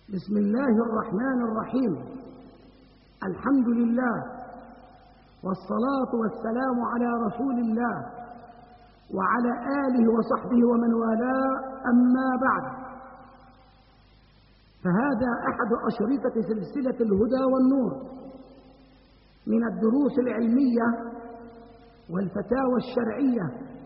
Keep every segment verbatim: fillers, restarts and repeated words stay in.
بسم الله الرحمن الرحيم. الحمد لله والصلاة والسلام على رسول الله وعلى آله وصحبه ومن والاه، أما بعد، فهذا أحد أشرطة سلسلة الهدى والنور من الدروس العلمية والفتاوى الشرعية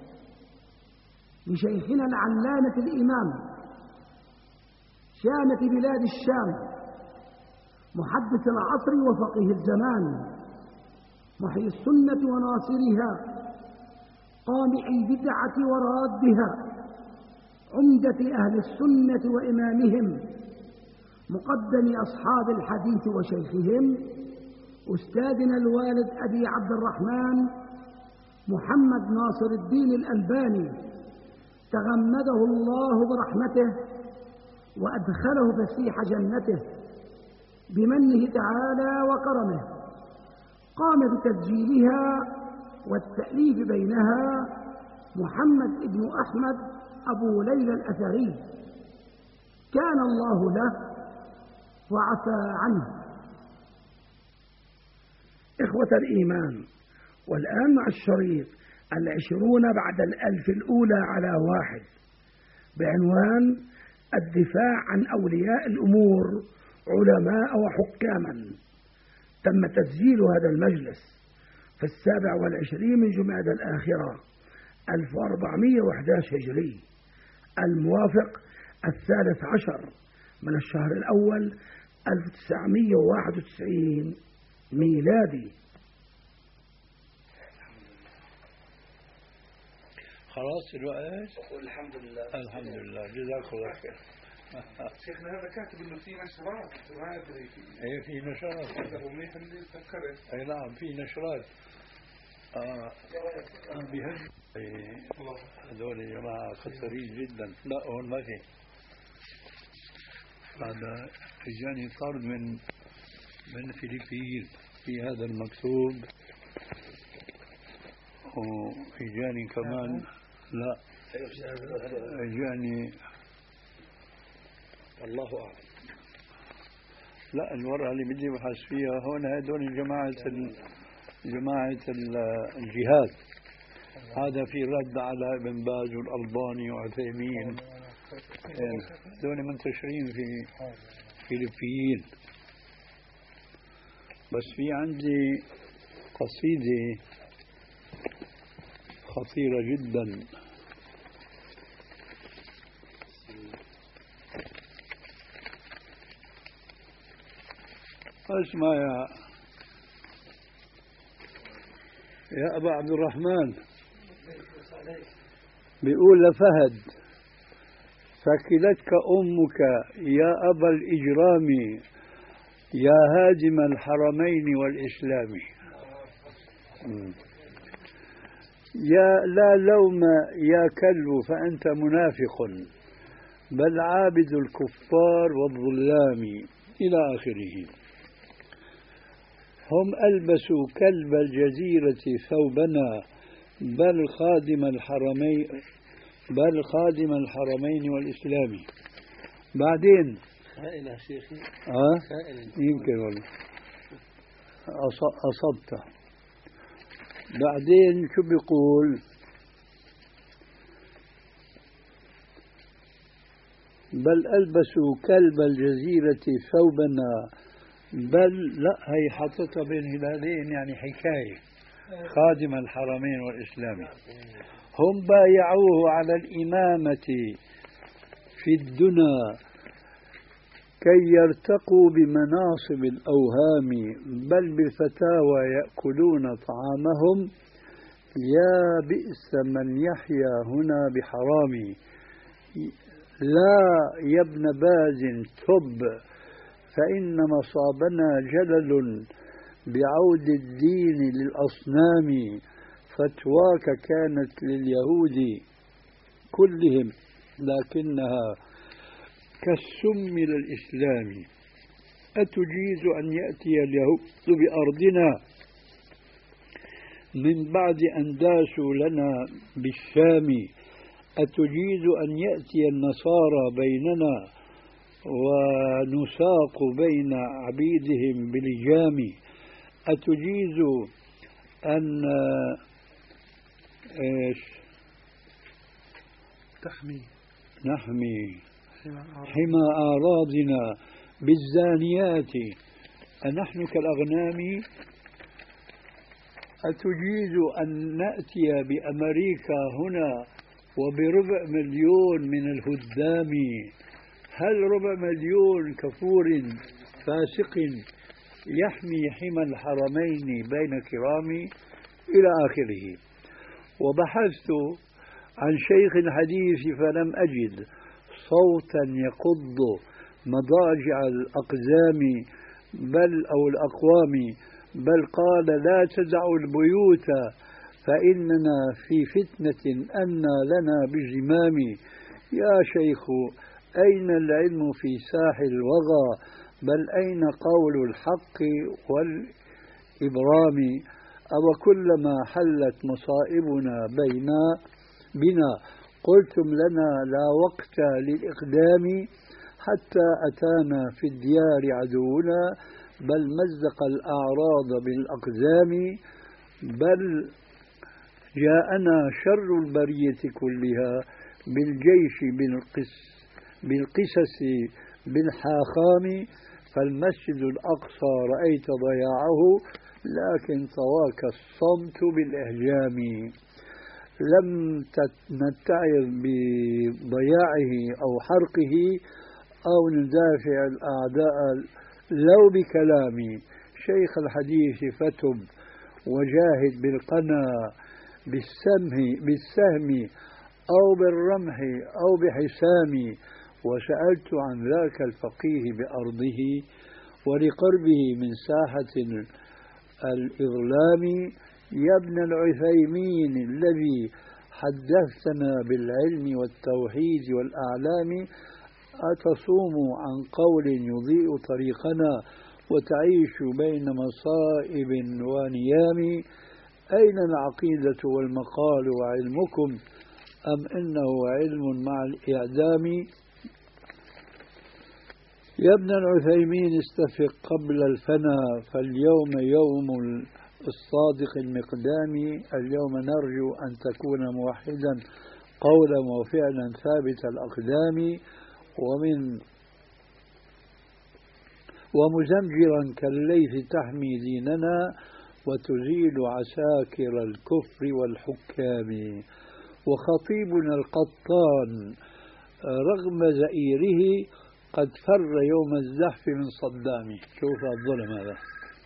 لشيخنا العلامة الإمام شامة بلاد الشام، محدث العصر وفقيه الزمان، محيي السنة وناصرها، قامع البدعة ورادها، عمدة أهل السنة وإمامهم، مقدم أصحاب الحديث وشيخهم، أستاذنا الوالد أبي عبد الرحمن محمد ناصر الدين الألباني، تغمده الله برحمته وأدخله فسيح جنته بمنه تعالى وكرمه. قام بتسجيلها والتأليف بينها محمد بن أحمد أبو ليلى الأثري، كان الله له وعفى عنه. إخوة الإيمان، والآن مع الشريط العشرون بعد الألف الأولى على واحد بعنوان الدفاع عن أولياء الأمور علماء وحكاما. تم تسجيل هذا المجلس في السابع والعشرين من جمادى الآخرة ألف وأربعمائة وأحد عشر هجري، الموافق الثالث عشر من الشهر الأول ألف وتسعمائة وواحد وتسعين ميلادي. خلاص الوقت؟ الحمد لله. الحمد لله، جزاك الله خير. شيخنا هذا كاتب انه في نشرات، ما ادري في ايه في نشرات. هذا منيح اللي تذكرت. اي نعم في نشرات. اه بهم هذول يا جماعه خطرين جدا. لا هون ما في. هذا اجاني طرد من من الفلبين في هذا المكتوب، واجاني كمان لا اجاني الله اعلم. لا الورقه اللي بدي ابحث فيها هون هدول جماعه جماعه الجهاد. هذا في رد على ابن باز والالباني وعثيمين، هذول منتشرين في فلبين. بس في عندي قصيده خطيرة جدا اسمع يا يا أبا عبد الرحمن، بيقول لفهد: ثكلتك أمك يا أبا الإجرام يا هادم الحرمين والإسلام. يا لا لوم يا كلب فأنت منافق، بل عابد الكفار والظلام، إلى آخره. هم ألبسوا كلب الجزيرة ثوبنا، بل خادم الحرمين بل خادم الحرمين والإسلام. بعدين خائن يا شيخي. آه؟ خائن. يمكن والله أصبت. بعدين شو بيقول؟ بل ألبسوا كلب الجزيرة ثوبنا، بل لا هي حطتها بين هلالين يعني حكاية، خادم الحرمين والإسلام. هم بايعوه على الإمامة في الدنا كي يرتقوا بمناصب الأوهام، بل بالفتاوى يأكلون طعامهم. يا بئس من يحيا هنا بحرام، لا يا ابن باز تب، فإن مصابنا جلل بعود الدين للأصنام. فتواك كانت لليهود كلهم، لكنها كالسم للإسلام. أتجيز أن يأتي اليهود بأرضنا من بعد أن داسوا لنا بالشام؟ أتجيز أن يأتي النصارى بيننا ونساق بين عبيدهم بلجام، أتجيز أن إيش تحمي نحمي حمى أعراضنا بالزانيات أنحن كالأغنام؟ أتجيز أن نأتي بأمريكا هنا وبربع مليون من الهدام؟ هل ربع مليون كفور فاسق يحمي حمى الحرمين بين كرام؟ إلى آخره. وبحثت عن شيخ الحديث فلم أجد صوتا يقض مضاجع الأقزام بل أو الأقوام، بل قال لا تدعوا البيوت فإننا في فتنة أنى لنا بزمام. يا شيخ أين العلم في ساح الوغى، بل أين قول الحق والإبرام؟ أو كلما حلت مصائبنا بينا بنا قلتم لنا لا وقت للإقدام، حتى أتانا في الديار عدونا بل مزق الأعراض بالأقزام، بل جاءنا شر البرية كلها بالجيش بالقس بالقسس بالحاخام، فالمسجد الأقصى رأيت ضياعه لكن طواك الصمت بالإهجام. لم نتعظ بضياعه أو حرقه أو ندافع الأعداء لو بكلام. شيخ الحديث فتب وجاهد بالقنا بالسهم, بالسهم أو بالرمح أو بحسام، وسألت عن ذاك الفقيه بأرضه ولقربه من ساحة الإظلام. يا ابن العثيمين الذي حدثتنا بالعلم والتوحيد والأعلام، أتصوم عن قول يضيء طريقنا وتعيش بين مصائب ونيام؟ أين العقيدة والمقال وعلمكم، أم إنه علم مع الإعدام؟ يا ابن العثيمين استفق قبل الفنا، فاليوم يوم الصادق المقدام. اليوم نرجو أن تكون موحدا قولا وفعلا ثابت الأقدام، ومن ومزمجرا كالليث تحمي ديننا وتزيل عساكر الكفر والحكام. وخطيبنا القطان رغم زئيره قد فر يوم الزحف من صدام. شوف الظلم هذا.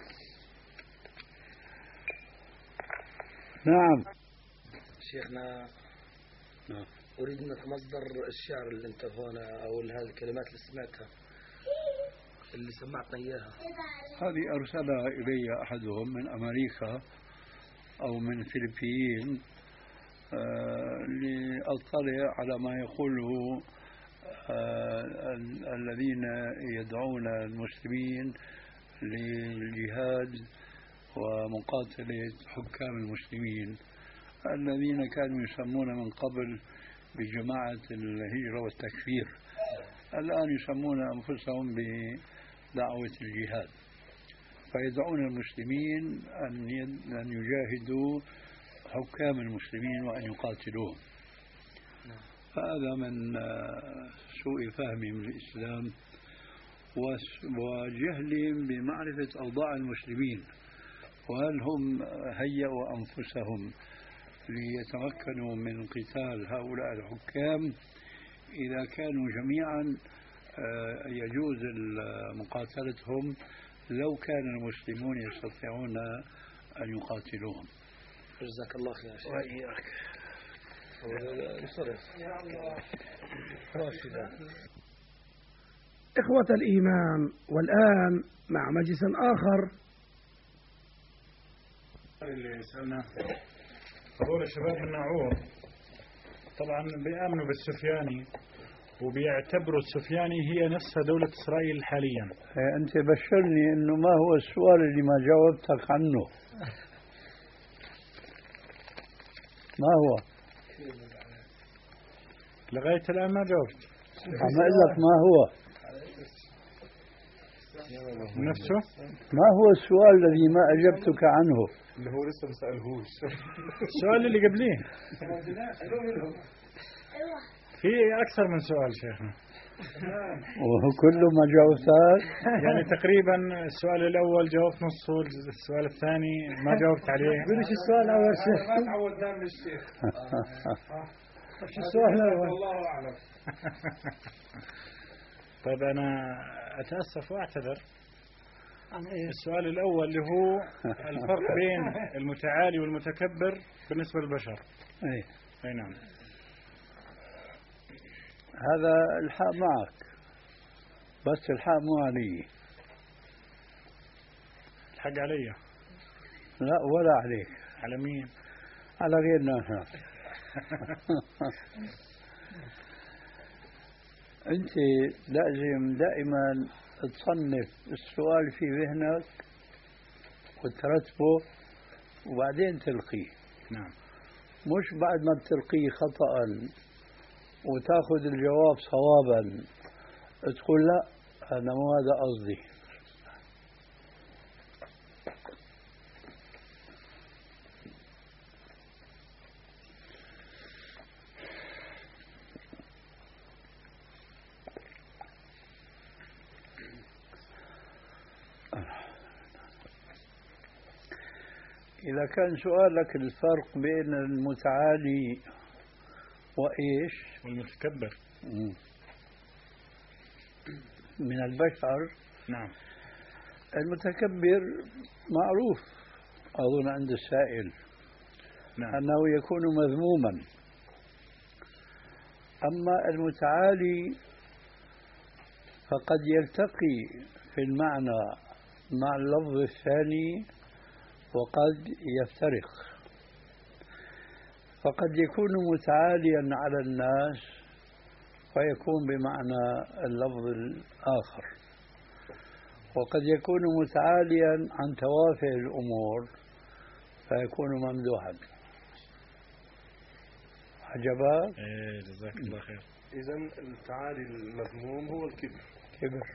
نعم شيخنا، نعم. أريد منك مصدر الشعر اللي انت هنا أو هذه الكلمات اللي سمعتها اللي سمعتنا إياها. هذه أرسلها إلي أحدهم من أمريكا أو من الفلبين آه لأطلع على ما يقوله آه الذين يدعون المسلمين للجهاد ومقاتلة حكام المسلمين، الذين كانوا يسمون من قبل بجماعة الهجرة والتكفير، الآن يسمون أنفسهم بدعوة الجهاد، فيدعون المسلمين أن يجاهدوا حكام المسلمين وأن يقاتلوهم. فهذا من سوء فهمهم للإسلام وجهلهم بمعرفة أوضاع المسلمين، وهل هم هيئوا أنفسهم ليتمكنوا من قتال هؤلاء الحكام. إذا كانوا جميعا يجوز مقاتلتهم لو كان المسلمون يستطيعون أن يقاتلوهم. جزاك الله خير. وإياك. إخوة الإيمان، والآن مع مجلس آخر. اللي سألنا هذول الشباب من ناعور طبعا بيآمنوا بالسفياني وبيعتبروا السفياني هي نفسها دولة إسرائيل حاليا. أنت بشرني إنه ما هو السؤال اللي ما جاوبتك عنه. ما هو؟ لغاية الآن ما جاوبت. عم أقول لك ما هو؟ نفسه. ما هو السؤال الذي ما أجبتك عنه؟ اللي هو لسه ما سألهوش. السؤال اللي قبليه في أكثر من سؤال شيخنا، وهو كله ما جاوبتك. يعني تقريبا السؤال الأول جاوبت نصه، السؤال الثاني ما جاوبت عليه. قولش السؤال الأول شيخ. ما تعودنا من الشيخ. شو السؤال الأول؟ والله أعلم. طيب أنا أتأسف وأعتذر. السؤال الأول اللي هو الفرق بين المتعالي والمتكبر بالنسبة للبشر. أي. أي نعم. هذا الحق معك، بس الحق مو علي. الحق علي؟ لا ولا عليك. على مين؟ على غيرنا احنا. انت لازم دائما تصنف السؤال في ذهنك وترتبه وبعدين تلقيه. نعم. مش بعد ما بتلقيه خطأ وتاخذ الجواب صوابا تقول لا أنا مو هذا قصدي. إذا كان سؤالك الفرق بين المتعالي وإيش والمتكبر من البشر، نعم، المتكبر معروف أظن عند السائل، نعم، أنه يكون مذموما. أما المتعالي فقد يلتقي في المعنى مع اللفظ الثاني وقد يفترق، فقد يكون متعاليا على الناس ويكون بمعنى اللفظ الآخر، وقد يكون متعاليا عن توافه الأمور فيكون ممدوحا. عجبا؟ إيه جزاك الله خير. إذا التعالي المذموم هو الكبر. كبر.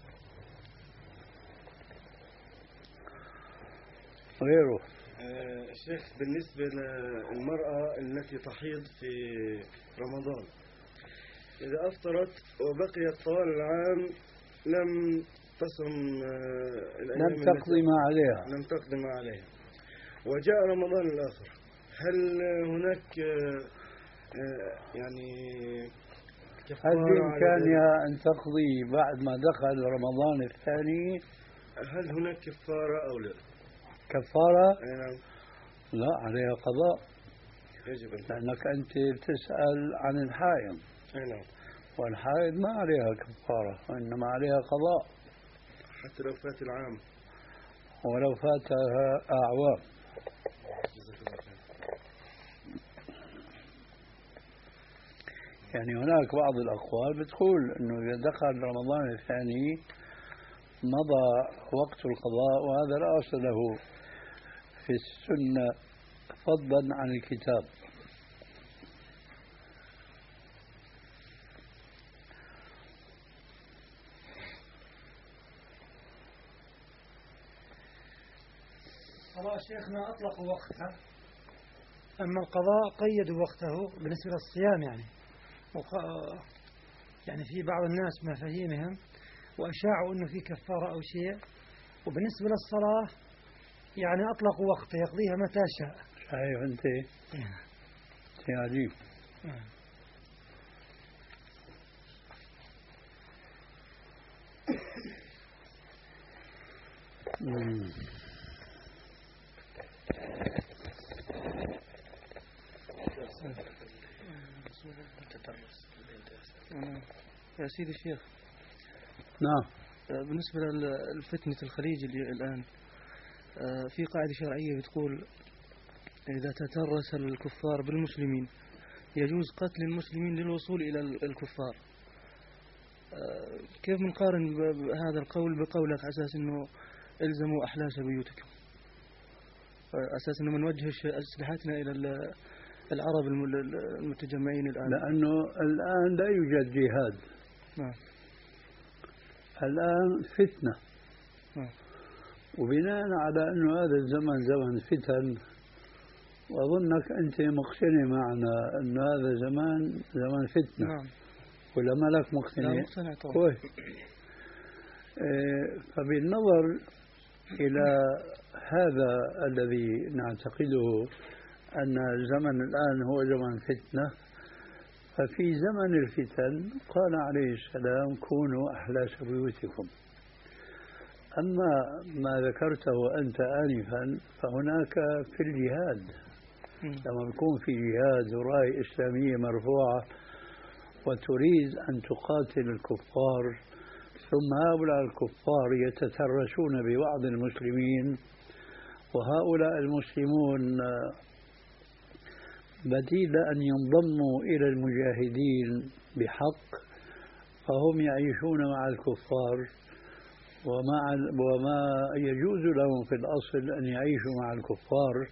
غيره. آه شيخ، بالنسبة للمرأة التي تحيض في رمضان، إذا أفطرت وبقيت طوال العام لم تصم آه لم تقضي ما عليها لم تقضي ما عليها وجاء رمضان الآخر، هل هناك آه آه يعني هل بإمكانها أن تقضي بعد ما دخل رمضان الثاني؟ هل هناك كفارة أو لا؟ كفارة؟ نعم. لا، عليها قضاء. يجب أن لأنك أنت تسأل عن الحائض. نعم. والحائض ما عليها كفارة وإنما عليها قضاء حتى لو فات العام ولو فاتها أعوام. يعني هناك بعض الأقوال بتقول أنه إذا دخل رمضان الثاني مضى وقت القضاء، وهذا لا أصل له في السنة فضلا عن الكتاب. خلاص شيخنا أطلقوا وقتها، أما القضاء قيدوا وقته بالنسبة للصيام يعني وق... يعني في بعض الناس مفاهيمهم وأشاعوا أنه في كفارة أو شيء، وبالنسبة للصلاة يعني أطلقوا وقته يقضيها متى شاء. شايف أنت؟ شيء عجيب. يا سيدي الشيخ، نعم. بالنسبة لفتنة الخليج الآن، في قاعدة شرعية بتقول إذا تترس الكفار بالمسلمين يجوز قتل المسلمين للوصول إلى الكفار. كيف بنقارن هذا القول بقولك على أساس أنه إلزموا أحلاس بيوتكم، أساس أنه منوجه أسلحتنا إلى العرب المتجمعين الآن؟ لأنه الآن لا يوجد جهاد. نعم. الآن فتنة. وبناء على أنه هذا الزمن زمن فتن، وأظنك أنت مقتنع معنا أنه هذا زمان زمان فتنة. نعم. ولا ما لك مقتنع؟ لا مقتنع طبعا. كويس. فبالنظر إلى هذا الذي نعتقده أن الزمن الآن هو زمن فتنة، ففي زمن الفتن قال عليه السلام كونوا أحلاس بيوتكم. أما ما ذكرته أنت آنفا فهناك في الجهاد، لما يكون في جهاد وراية إسلامية مرفوعة وتريد أن تقاتل الكفار، ثم هؤلاء الكفار يتترسون ببعض المسلمين، وهؤلاء المسلمون بديل أن ينضموا إلى المجاهدين بحق، فهم يعيشون مع الكفار، ومع وما يجوز لهم في الأصل أن يعيشوا مع الكفار،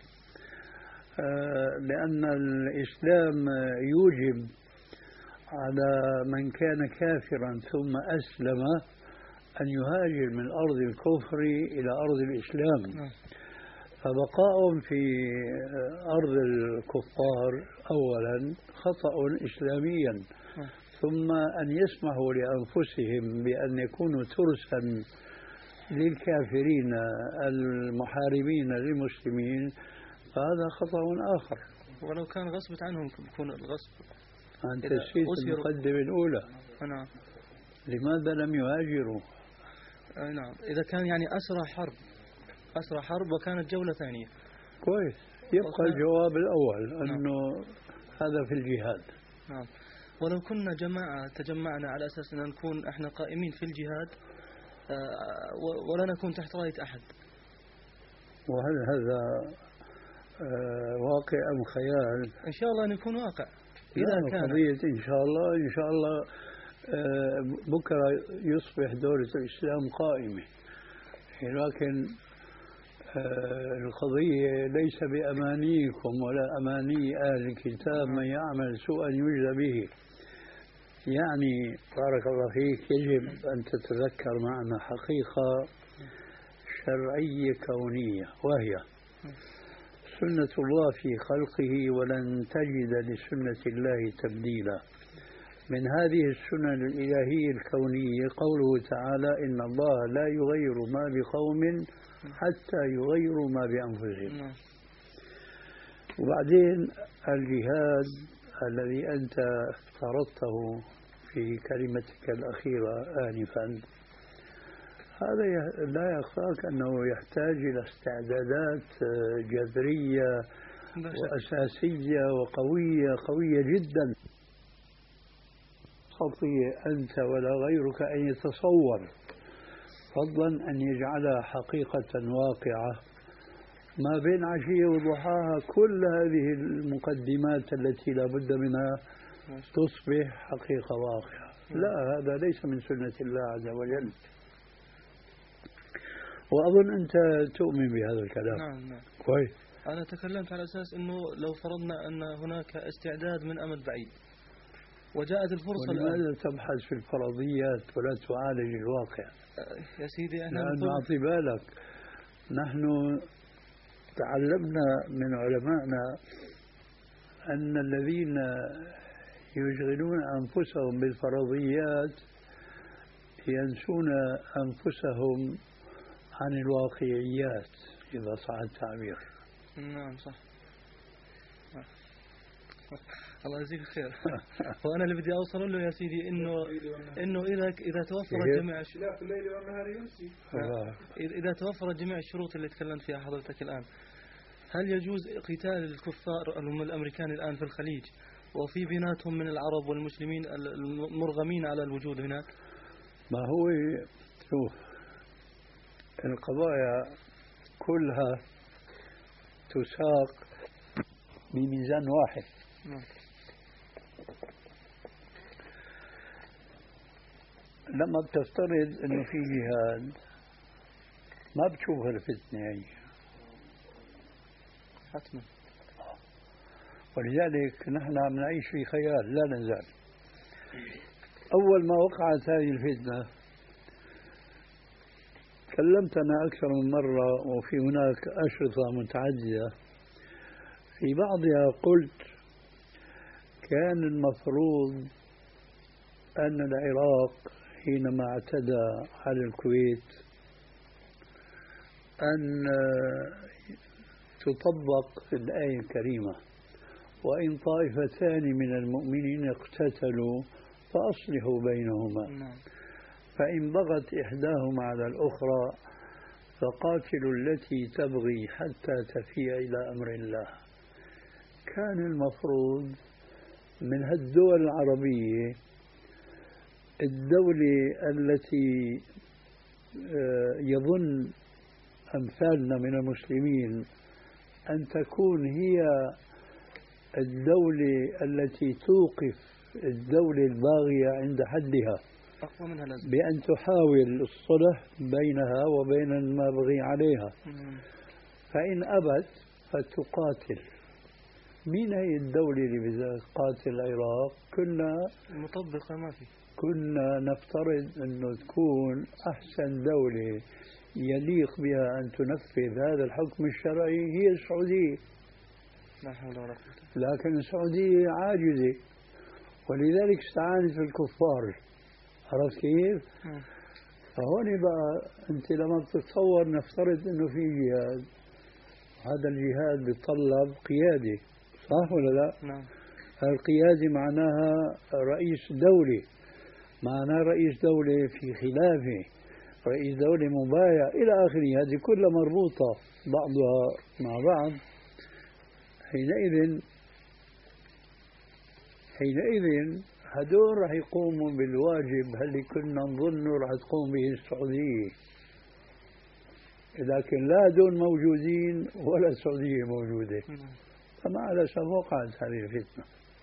لأن الإسلام يوجب على من كان كافرا ثم أسلم أن يهاجر من أرض الكفر إلى أرض الإسلام. فبقاء في أرض الكفار أولا خطأ إسلاميا، ثم أن يسمحوا لأنفسهم بأن يكونوا ترسا للكافرين المحاربين للمسلمين، فهذا خطأ آخر. ولو كان غصبت عنهم يكون الغصب. أنت نسيت المقدمة الأولى. نعم. لماذا لم يهاجروا؟ نعم، إذا كان يعني أسرى حرب أسرى حرب وكانت جولة ثانية. كويس، يبقى الجواب الأول أنه نعم. هذا في الجهاد. نعم. ولو كنا جماعة تجمعنا على أساس أن نكون إحنا قائمين في الجهاد ولا نكون تحت راية أحد، وهل هذا واقع أم خيال؟ إن شاء الله أن يكون واقع. إذا كان قضية إن شاء الله إن شاء الله بكرة يصبح دولة الإسلام قائمة، لكن القضية ليس بأمانيكم ولا أماني أهل الكتاب، من يعمل سوءا يجزى به. يعني بارك الله فيك، يجب أن تتذكر معنا حقيقة شرعية كونية، وهي سنة الله في خلقه، ولن تجد لسنة الله تبديلا. من هذه السنن الإلهية الكونية قوله تعالى إن الله لا يغير ما بقوم حتى يغيروا ما بأنفسهم. وبعدين الجهاد الذي أنت افترضته في كلمتك الأخيرة آنفا، هذا لا يخفاك أنه يحتاج إلى استعدادات جذرية وأساسية وقوية قوية جدا، تستطيع أنت ولا غيرك أن يتصور، فضلا أن يجعلها حقيقة واقعة. ما بين عشية وضحاها كل هذه المقدمات التي لا بد منها تصبح حقيقة واقعة. لا، هذا ليس من سنة الله عز وجل، وأظن أنت تؤمن بهذا الكلام. نعم نعم. كويس. أنا تكلمت على أساس أنه لو فرضنا أن هناك استعداد من أمد بعيد وجاءت الفرصة، لماذا تبحث في الفرضيات ولا تعالج الواقع؟ يا سيدي احنا لأنه أعطي بالك، نحن تعلمنا من علمائنا أن الذين يشغلون أنفسهم بالفرضيات ينسون أنفسهم عن الواقعيات، إذا صح التعبير. نعم صح. الله يجزيك خير. وأنا اللي بدي أوصل له يا سيدي إنه إنه إذا إذا توفرت جميع إذا توفرت جميع الشروط اللي تكلمت فيها حضرتك الآن، هل يجوز قتال الكفار الأمريكان الآن في الخليج وفي بيناتهم من العرب والمسلمين المرغمين على الوجود هناك؟ ما هو شوف، القضايا كلها تساق بميزان واحد. لما بتفترض انه في جهاد ما بتشوف الفتنة هي حتما، ولذلك نحن عم نعيش في خيال لا نزال. أول ما وقعت هذه الفتنة تكلمت أنا أكثر من مرة وفي هناك أشرطة متعددة، في بعضها قلت كان المفروض أن العراق حينما اعتدى على الكويت أن تطبق الآية الكريمة: وإن طائفتان من المؤمنين اقتتلوا فأصلحوا بينهما فإن بغت إحداهما على الأخرى فقاتلوا التي تبغي حتى تفيء إلى أمر الله. كان المفروض من هالدول العربية الدولة التي يظن أمثالنا من المسلمين أن تكون هي الدولة التي توقف الدولة الباغية عند حدها بأن تحاول الصلح بينها وبين المبغي عليها، فإن أبت فتقاتل. مين هي الدولة اللي بدها تقاتل العراق؟ كنا مطبقة ما في كنا نفترض أنه تكون أحسن دولة يليق بها أن تنفذ هذا الحكم الشرعي هي السعودية. لا حول ولا قوة. لكن السعودية عاجزة ولذلك استعانت بالكفار. عرفت كيف؟ فهون بقى أنت لما بتتصور نفترض أنه في جهاد، هذا الجهاد بيتطلب قيادة، صح ولا لا؟ نعم. القيادة معناها رئيس دولة، معناها رئيس دولة في خلافة، رئيس دولة مبايع إلى آخره، هذه كلها مربوطة بعضها مع بعض. حينئذ حينئذ هدول رح يقوموا بالواجب اللي كنا نظنه رح تقوم به السعودية، لكن لا هدول موجودين ولا السعودية موجودة، فما على سبب وقعت هذه الفتنة.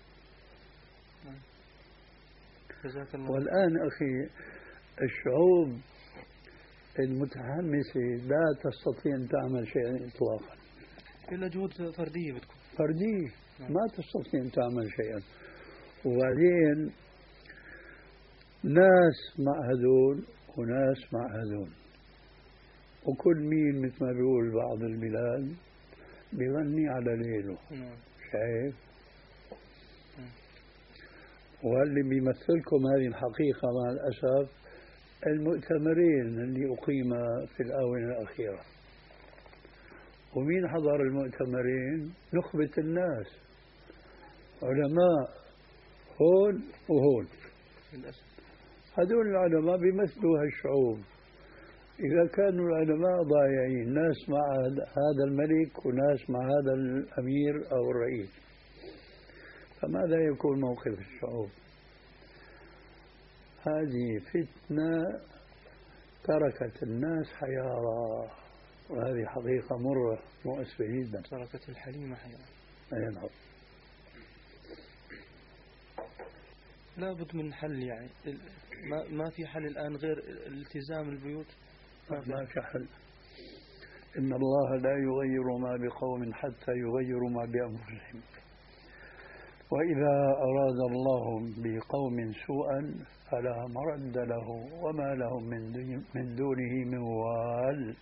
والآن أخي الشعوب المتحمسة لا تستطيع أن تعمل شيئا إطلاقا إلا جهود فردية بتكون فردية، ما تستطيع أن تعمل شيئا. وبعدين ناس مع هذول وناس مع هذول، وكل مين مثل ما بيقول بعض البلاد بيغني على ليله. شايف؟ واللي بيمثلكم هذه الحقيقة مع الأسف المؤتمرين اللي أقيم في الآونة الأخيرة. ومين حضر المؤتمرين؟ نخبة الناس، علماء هون وهون. هذول العلماء بيمثلوا هالشعوب. إذا كانوا العلماء ضايعين، ناس مع هذا الملك وناس مع هذا الأمير أو الرئيس، فماذا يكون موقف الشعوب؟ هذه فتنة تركت الناس حيارى، وهذه حقيقة مرة مؤسفة جدا. تركت الحليمة حيارى. أي نعم. لابد من حل، يعني ما ما في حل الآن غير التزام البيوت. ما في, ما في حل. إن الله لا يغير ما بقوم حتى يغيروا ما بأنفسهم، وإذا أراد الله بقوم سوءا فلا مرد له وما لهم من من دونه من وال.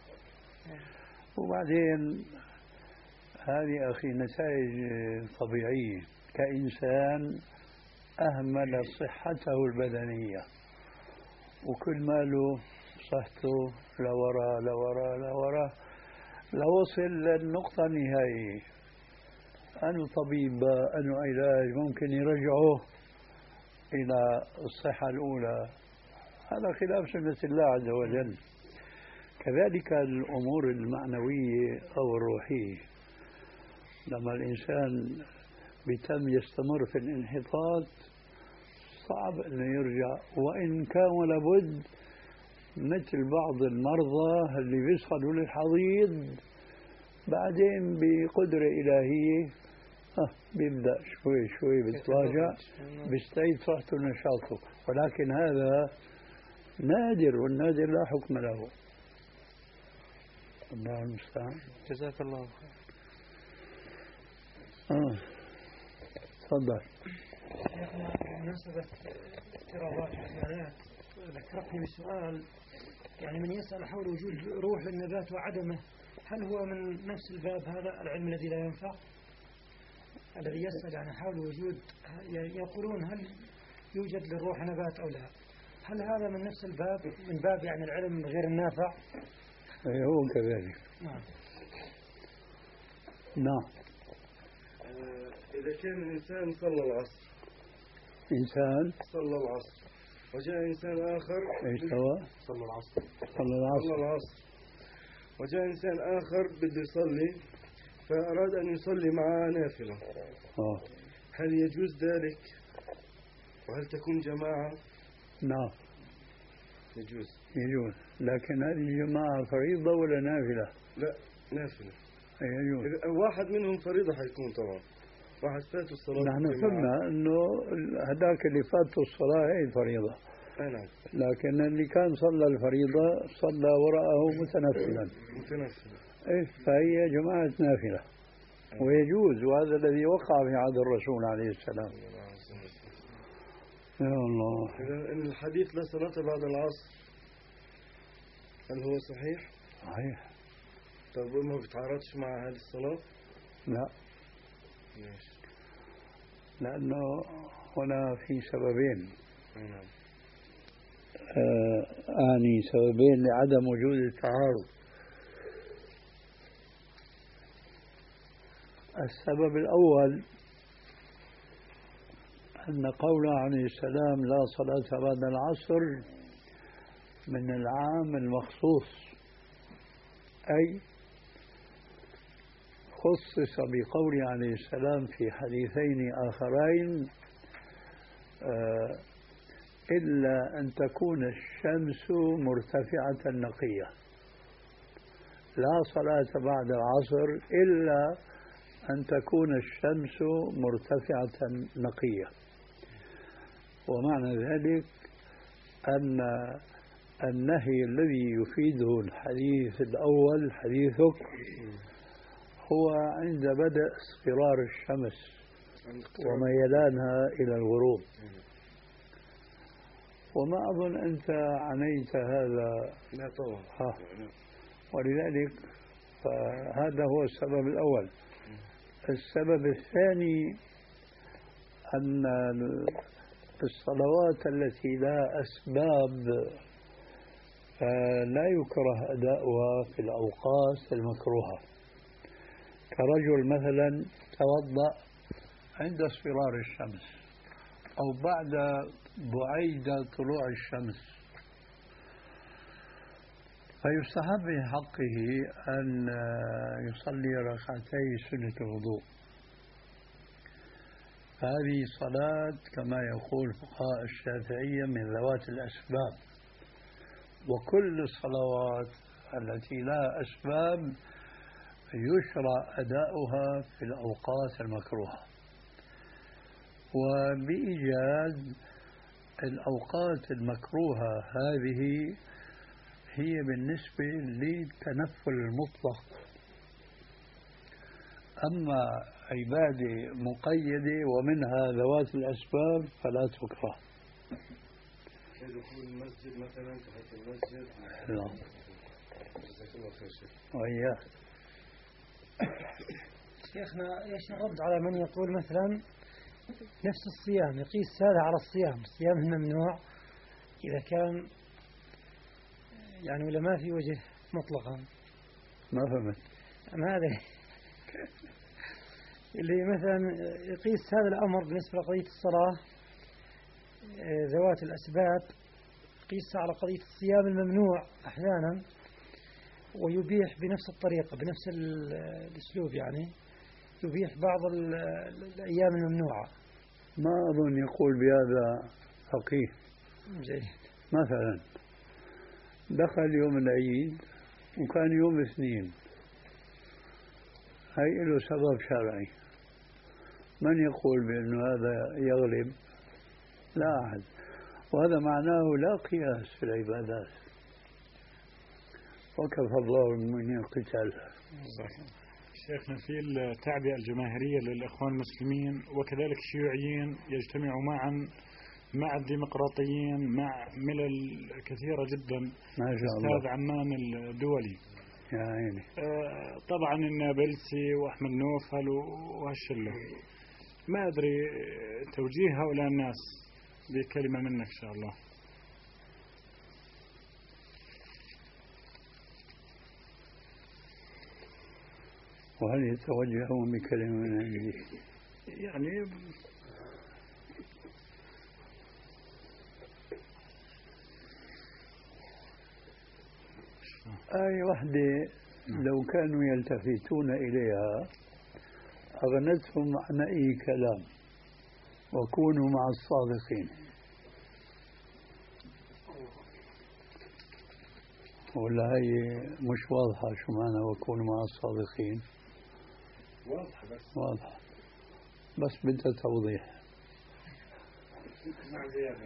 وبعدين هذه أخي نتائج طبيعية. كإنسان أهمل صحته البدنية وكل ماله صحته لورا لورا لورا لوصل للنقطة النهائية، أنه طبيب أنه علاج ممكن يرجعه إلى الصحة الأولى. هذا خلاف سنة الله عز وجل. كذلك الأمور المعنوية أو الروحية، لما الإنسان بيتم يستمر في الانحطاط صعب أنه يرجع، وإن كان لابد مثل بعض المرضى اللي بيصلوا للحضيض بعدين بقدرة إلهية آه بيبدأ شوي شوي بيتراجع بيستعيد صحته ونشاطه، ولكن هذا نادر، والنادر لا حكم له. الله المستعان. جزاك الله خير. اه تفضل. شيخنا بمناسبة اضطرابات الحيوانات ذكرتني بسؤال يعني من يسأل حول وجود روح للنبات وعدمه، هل هو من نفس الباب هذا العلم الذي لا ينفع؟ الذي يسأل يعني حول وجود، يقولون هل يوجد للروح نبات أو لا، هل هذا من نفس الباب، من باب يعني العلم غير النافع؟ هو كذلك. نعم. نعم. إذا كان الإنسان صلى العصر، إنسان صلى العصر وجاء إنسان آخر، إيش هو؟ صلى العصر. صلى العصر. صلى العصر وجاء إنسان آخر بده يصلي، فأراد أن يصلي معه نافلة. آه. هل يجوز ذلك؟ وهل تكون جماعة؟ نعم يجوز. يجوز، لكن هذه الجماعة فريضة ولا نافلة؟ لا، نافلة. يجوز. إذا واحد منهم فريضة حيكون طبعا، واحد فاته الصلاة. نحن قلنا انه هذاك اللي فاته الصلاة هي الفريضة. نعم. لكن اللي كان صلى الفريضة صلى وراءه متنفلا. متنفلا. إيه، فهي جماعة نافلة. ويجوز، وهذا الذي وقع في عهد الرسول عليه السلام. يا الله. إذا إن الحديث لا صلاة بعد العصر، هل هو صحيح؟ صحيح. طيب وما بيتعارضش مع هذه الصلاة؟ لا. ماشي. لأنه هنا في سببين. نعم. آه آني سببين لعدم وجود التعارض. السبب الأول أن قوله عليه السلام لا صلاة بعد العصر من العام المخصوص، أي خصص بقوله عليه السلام في حديثين آخرين آه إلا أن تكون الشمس مرتفعة نقية، لا صلاة بعد العصر إلا أن تكون الشمس مرتفعة نقية. ومعنى ذلك أن النهي الذي يفيده الحديث الأول حديثك هو عند بدء اصفرار الشمس وميلانها إلى الغروب. وما أظن أنت عنيت هذا. لا طبعا. ها. ولذلك فهذا هو السبب الأول. السبب الثاني أن الصلوات التي لا أسباب لا يكره أداؤها في الأوقات المكروهة، كرجل مثلا توضأ عند اصفرار الشمس أو بعد بعيد طلوع الشمس، فيستحب في حقه أن يصلي ركعتي سنة الوضوء. هذه صلاة كما يقول فقهاء الشافعية من ذوات الأسباب، وكل الصلوات التي لا أسباب يشرع أداؤها في الأوقات المكروهة. وبإيجاد الأوقات المكروهة هذه هي بالنسبة للتنفل المطلق، أما عبادة مقيدة ومنها ذوات الأسباب فلا تكره. دخول المسجد مثلا، تحت المسجد. نعم. جزاك الله خير شيخ. وإياك. شيخنا ايش نرد على من يقول مثلا نفس الصيام يقيس هذا على الصيام، الصيام الممنوع إذا كان يعني ولا ما في وجه مطلقا؟ ما فهمت. أما هذا اللي مثلا يقيس هذا الأمر بالنسبة لقضية الصلاة ذوات الأسباب، يقيس على قضية الصيام الممنوع أحيانا ويبيح بنفس الطريقة بنفس الأسلوب، يعني يبيح بعض الأيام الممنوعة. ما أظن يقول بهذا فقيه. جيد. مثلا دخل يوم العيد وكان يوم اثنين، هي له سبب شرعي، من يقول بأنه هذا يغلب؟ لا أحد. وهذا معناه لا قياس في العبادات، وكفى الله المؤمنين القتال. شيخنا في التعبئة الجماهيرية للإخوان المسلمين وكذلك الشيوعيين يجتمعوا معا مع الديمقراطيين، مع ملل كثيرة جدا، ما شاء أستاذ الله. عمان الدولي. يا عيني. آه، طبعا النابلسي وأحمد نوفل وهالشلة. ما أدري توجيه هؤلاء الناس بكلمة منك إن شاء الله. وهل يتوجهون بكلمة من عندي؟ يعني آية واحدة لو كانوا يلتفتون إليها أغنتهم عن أي كلام، وكونوا مع الصادقين. ولا هي مش واضحة شو معنى وكونوا مع الصادقين؟ واضحة بس واضحة بس بدها توضيح. مع زيادة.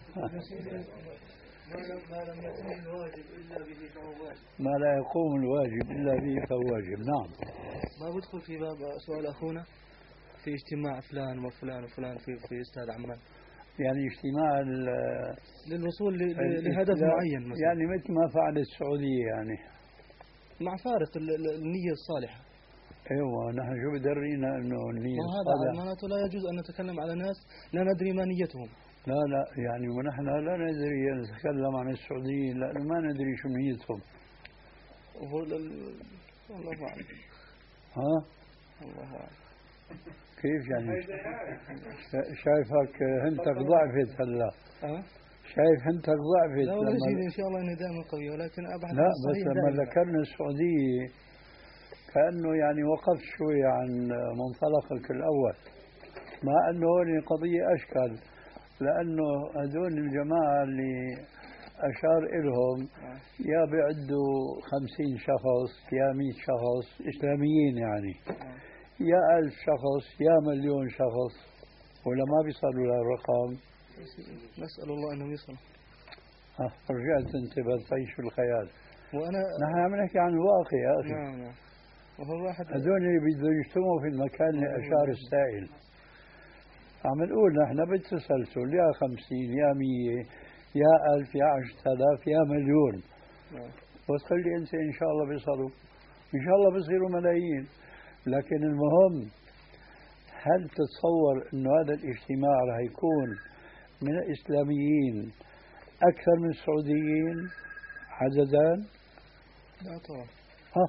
ما لم يقوم الواجب إلا به فهو واجب. ما لا يقوم الواجب إلا به فهو واجب. نعم. ما بدخل في باب سؤال أخونا في اجتماع فلان وفلان وفلان في في استاد عمان، يعني اجتماع للوصول ل- ل- لهدف معين مثلا. يعني مثل ما فعل السعودية يعني. مع فارق ال- ال- النية الصالحة. ايوه نحن شو بدرينا انه النية وهذا الصالحة. معناته لا يجوز أن نتكلم على ناس لا ندري ما نيتهم. لا لا يعني ونحن لا ندري نتكلم عن السعوديين لأنه ما ندري شو نيتهم. وهو ال- الله أعلم. ها؟ الله أعلم. كيف يعني؟ شايفك هنتك ضعفت هلا. أه؟ شايف هنتك ضعفت. لا لما والله سيدي إن شاء الله إني دائما قوي، ولكن أبحث لا عن بس الصحيح لما دائما. ذكرنا السعودية كأنه يعني وقفت شوي عن منطلقك الأول، مع أنه هون قضية أشكال، لأنه هذول الجماعة اللي أشار إلهم يا بيعدوا خمسين شخص يا مئة شخص إسلاميين يعني، يا ألف شخص يا مليون شخص، ولا ما بيصلوا للرقم. نسأل الله أنه يصل. ها رجعت أنت بتعيش في الخيال. وأنا نحن عم نحكي عن الواقع يا أخي. نعم نعم. وهو واحد هذول اللي بده يجتمعوا في المكان اللي أشار السائل. عم نقول نحن بالتسلسل يا خمسين يا مية يا ألف يا عشرة آلاف يا مليون. نعم. وتخلي أنت إن شاء الله بيصلوا، إن شاء الله بيصيروا ملايين. لكن المهم هل تتصور إنه هذا الاجتماع رح يكون من الإسلاميين أكثر من السعوديين عددا؟ لا طبعا. ها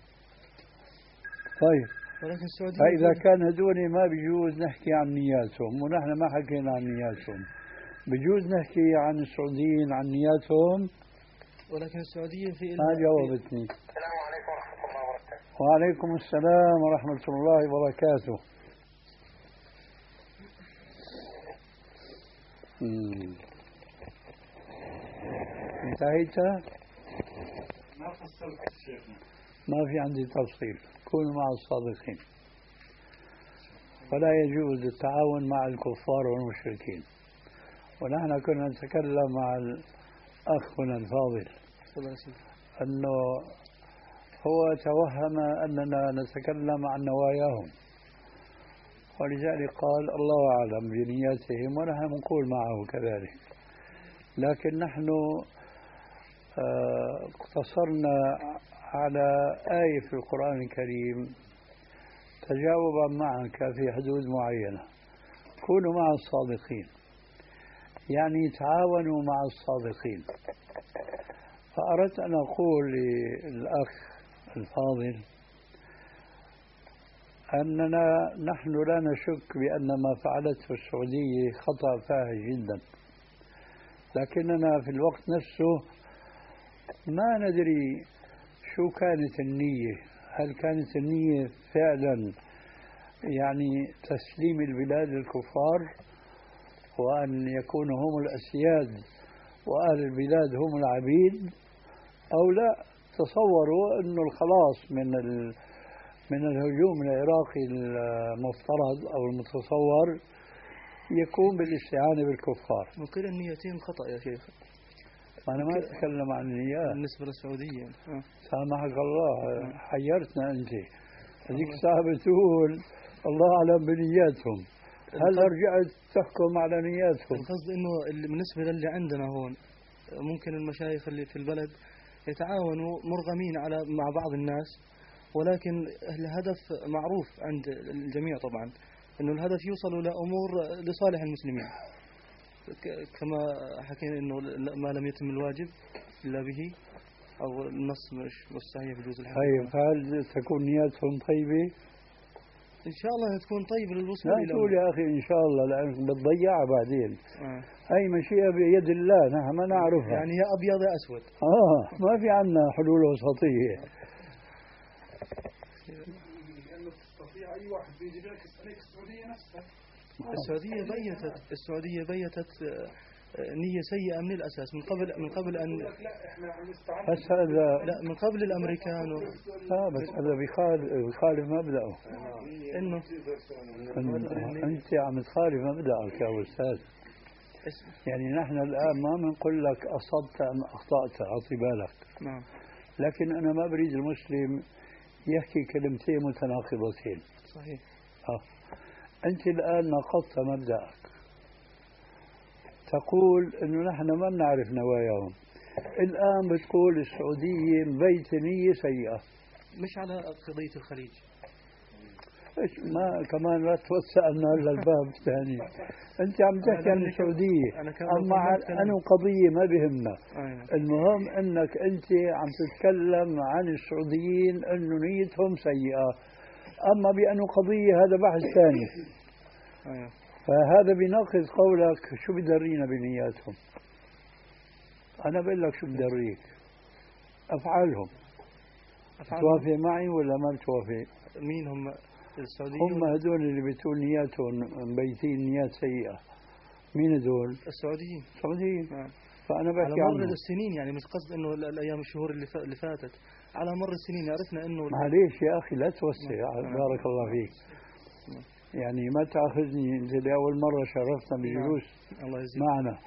طيب. ولكن السعودية فإذا كان هدول ما بيجوز نحكي عن نياتهم، ونحن ما حكينا عن نياتهم، بجوز نحكي عن السعوديين عن نياتهم. ولكن السعودية في ما جاوبتني. السلام عليكم ورحمة الله وبركاته. وعليكم السلام ورحمة الله وبركاته. مم. انتهيت؟ ما فصلت شيخنا. ما في عندي تفصيل. كونوا مع الصادقين، ولا يجوز التعاون مع الكفار والمشركين. ونحن كنا نتكلم مع الأخ هنا الفاضل أنه هو توهم أننا نتكلم عن نواياهم، ولذلك قال الله أعلم بنياتهم، ونحن نقول معه كذلك. لكن نحن اه اقتصرنا على آية في القرآن الكريم تجاوبا معك في حدود معينة. كونوا مع الصادقين، يعني تعاونوا مع الصادقين. فأردت أن أقول للأخ الفاضل أننا نحن لا نشك بأن ما فعلته السعودية خطأ فاحش جدا، لكننا في الوقت نفسه ما ندري شو كانت النية. هل كانت النية فعلا يعني تسليم البلاد للكفار وأن يكونوا هم الأسياد وأهل البلاد هم العبيد، أو لا تصوروا أنه الخلاص من من الهجوم العراقي المفترض أو المتصور يكون بالاستعانة بالكفار. ممكن النيتين خطأ يا شيخ. أنا ما أتكلم عن النيات بالنسبة للسعودية. أه. سامحك الله، حيرتنا أنت. هذيك الساعة بتقول الله أعلم بنياتهم، هلا رجعت تحكم على نياتهم. القصد إنه اللي بالنسبة للي عندنا هون ممكن المشايخ اللي في البلد يتعاونوا مرغمين على مع بعض الناس، ولكن الهدف معروف عند الجميع طبعا، إنه الهدف يوصلوا لأمور لصالح المسلمين، كما حكينا إنه ما لم يتم الواجب إلا به، أو النص مش صحيح بجوز الحق. طيب هل تكون نياتهم طيبة؟ إن شاء الله تكون طيبة للوصول لا إلى تقول يا أخي إن شاء الله، لأنك بتضيعها بعدين. آه. هاي مشيئة بيد الله، نحن ما نعرفها. يعني يا أبيض يا أسود. آه ما في عنا حلول وسطية. لأنه تستطيع أي واحد بيجي لك يسألك السعودية نفسها. السعودية بيتت السعودية بيتت نية سيئة من الأساس، من قبل من قبل أن بس هذا لا من قبل الأمريكان و... لا بس هذا بيخالف بيخالف مبدأه. إنه إن أنت عم تخالف مبدأك يا أستاذ. يعني نحن الآن ما بنقول لك أصبت أم أخطأت، أعطي بالك. نعم. لكن أنا ما بريد المسلم يحكي كلمتين متناقضتين. صحيح. آه. أنت الآن ناقضت مبدأك، تقول إنه نحن ما بنعرف نواياهم. الآن بتقول السعودية مبيت نية سيئة. مش على قضية الخليج. إيش ما كمان لا توسع لنا الباب الثاني. أنت عم تحكي عن السعودية، أما أنا قضية ما بهمنا. أيوة. المهم أنك أنت عم تتكلم عن السعوديين إنه نيتهم سيئة، أما بأنه قضية هذا بحث ثاني. أيوة. فهذا بيناقض قولك شو بدرينا بنياتهم. أنا بقول لك شو بدريك أفعالهم. توافق معي ولا ما بتوافق؟ مين هم السعوديين؟ هم هذول اللي بتقول نياتهم مبيتين نيات سيئة. مين هذول؟ السعوديين. السعوديين. نعم. فأنا بحكي على مر عنهم. السنين، يعني مش قصد إنه الأيام الشهور اللي اللي فاتت، على مر السنين عرفنا إنه معليش يا أخي لا توسع. بارك الله فيك. يعني ما تأخذني، أنت لأول مرة شرفتنا بجلوس معنا.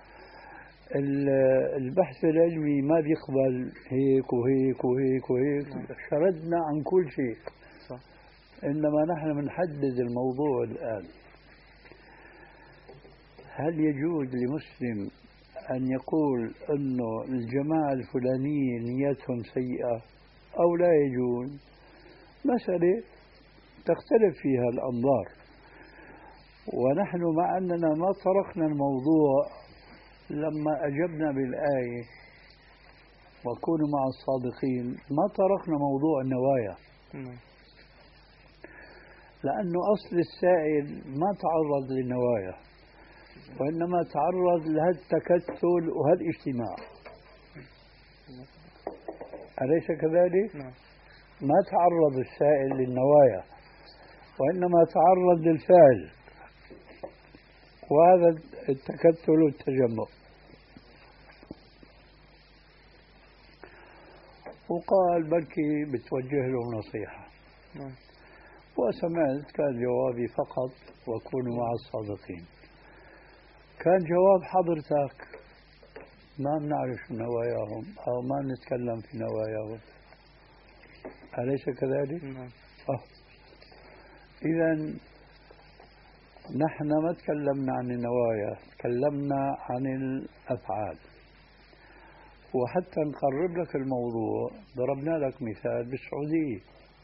البحث العلمي ما بيقبل هيك وهيك وهيك وهيك. شردنا عن كل شيء. صح. إنما نحن بنحدد الموضوع الآن. هل يجوز لمسلم أن يقول أنه الجماعة الفلانية نيتهم سيئة أو لا يجوز؟ مسألة تختلف فيها الأنظار، ونحن مع أننا ما طرقنا الموضوع لما أجبنا بالآية وكونوا مع الصادقين، ما طرقنا موضوع النوايا. لأنه أصل السائل ما تعرض للنوايا، وإنما تعرض لهالتكتل وهالاجتماع. أليس كذلك؟ ما تعرض السائل للنوايا، وإنما تعرض للفعل، وهذا التكتل والتجمع. وقال بركي بتوجه له نصيحة. وسمعت كان جوابي فقط وكونوا مع الصادقين. كان جواب حضرتك ما بنعرف نواياهم أو ما نتكلم في نواياهم. أليس كذلك؟ نعم. آه. إذن نحن ما تكلمنا عن النوايا، تكلمنا عن الأفعال. وحتى نقرب لك الموضوع ضربنا لك مثال بالسعودية،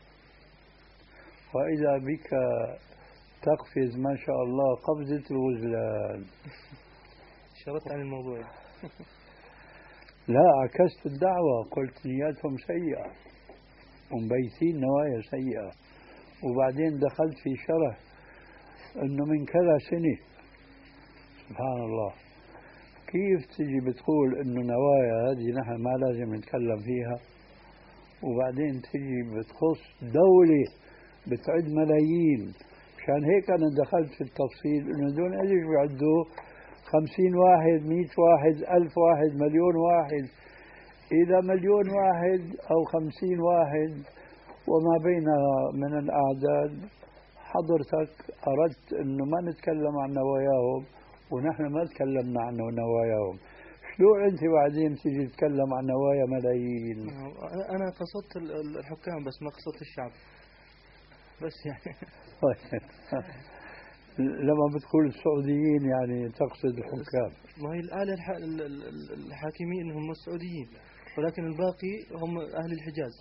وإذا بك تقفز ما شاء الله قفزة الغزلان. شرطت عن الموضوع. لا، عكست الدعوة، قلت نياتهم سيئة ومبيتين نوايا سيئة، وبعدين دخلت في شرح انه من كذا سنة. سبحان الله، كيف تجي بتقول انه نوايا هذه نحن ما لازم نتكلم فيها، وبعدين تجي بتخص دولة بتعد ملايين. مشان هيك انا دخلت في التفصيل انه دول ايش بيعدوا خمسين واحد، مئة واحد، ألف واحد، مليون واحد. إذا مليون واحد أو خمسين واحد وما بينها من الأعداد، حضرتك أردت أنه ما نتكلم عن نواياهم ونحن ما تكلمنا عن نواياهم. شلو أنت بعدين تيجي تتكلم عن نوايا ملايين؟ أنا قصدت الحكام بس ما قصدت الشعب بس يعني. لما بتقول السعوديين يعني تقصد الحكام. ما هي الآلة الح... ال- ال- الحاكمين هم السعوديين، ولكن الباقي هم أهل الحجاز.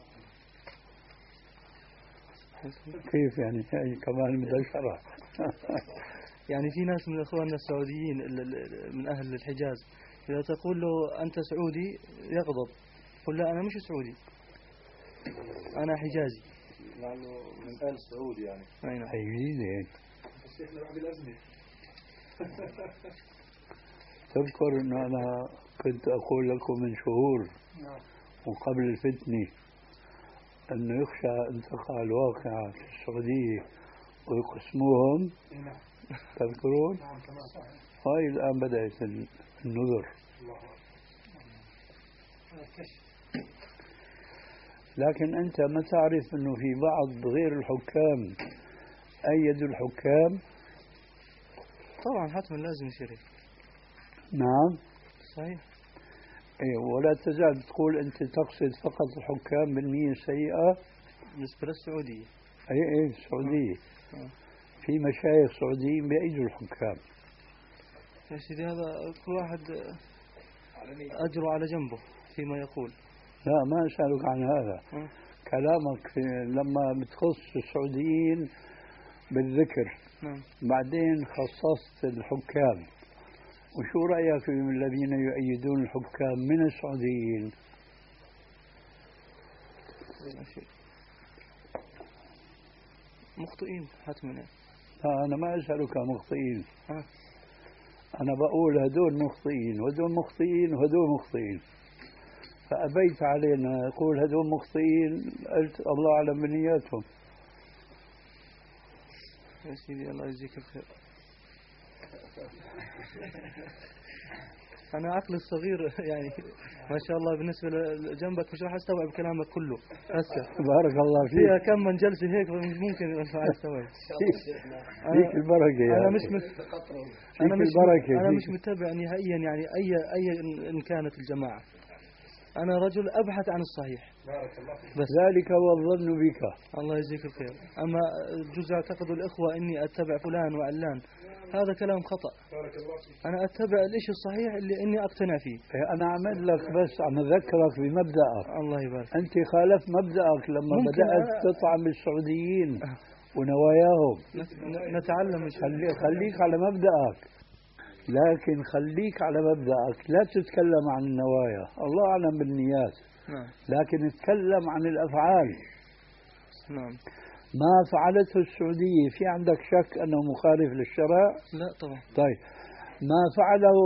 كيف يعني؟ يعني كمان بدها شرح. يعني في ناس من إخواننا السعوديين ال- ال- من أهل الحجاز، إذا تقول له أنت سعودي يغضب، قل لا أنا مش سعودي، أنا حجازي. لأنه من آل سعود يعني. أي نعم. هي جديدة هيك. الشيخ بعد الأزمة. تذكر أنه أنا كنت أقول لكم من شهور وقبل الفتنة أنه يخشى أن تقع الواقعة في السعودية ويقسموهم. تذكرون؟ هاي الآن بدأت النذر. لكن أنت ما تعرف أنه في بعض غير الحكام أيدوا الحكام. طبعا حتما لازم يصير هيك. نعم صحيح. أيه، ولا تزال تقول أنت تقصد فقط الحكام بالنية السيئة بالنسبة للسعودية. أي أي السعودية. آه. في مشايخ سعوديين بيأيدوا الحكام. يا سيدي هذا كل واحد أجره على جنبه فيما يقول. لا ما أسألك عن هذا. آه. كلامك في لما بتخص السعوديين بالذكر نعم. بعدين خصصت الحكام، وشو رأيك في الذين يؤيدون الحكام من السعوديين؟ مخطئين حتما. لا أنا ما أسألك مخطئين. آه. أنا بقول هدول مخطئين وهدول مخطئين وهدول مخطئين، فأبيت علينا أقول هدول مخطئين، قلت الله أعلم بنياتهم. يا سيدي الله يجزيك الخير. أنا عقلي الصغير يعني ما شاء الله بالنسبة لجنبك مش راح أستوعب كلامك كله هسه. بارك الله فيك. فيها كم من جلسة هيك مش ممكن أستوعب. فيك البركة يا أنا أخي. مش مت... فيك أنا مش البركة. أنا فيك. مش متابع نهائيا يعني أي أي إن كانت الجماعة. أنا رجل أبحث عن الصحيح. بس ذلك هو الظن بك. الله يجزيك الخير. أما جزء اعتقد الإخوة إني أتبع فلان وعلان، هذا كلام خطأ. أنا أتبع الإشي الصحيح اللي إني أقتنع فيه. أنا عمل لك بس عم أذكرك بمبدأك. الله يبارك. أنت خالفت مبدأك لما بدأت أنا... تطعن بالسعوديين ونواياهم. نتعلم. خلي... خليك على مبدأك، لكن خليك على مبدأك، لا تتكلم عن النوايا، الله أعلم بالنيات. نعم. لكن اتكلم عن الأفعال. نعم. ما فعلته السعودية في عندك شك أنه مخالف للشرع؟ لا طبعا. طيب ما فعله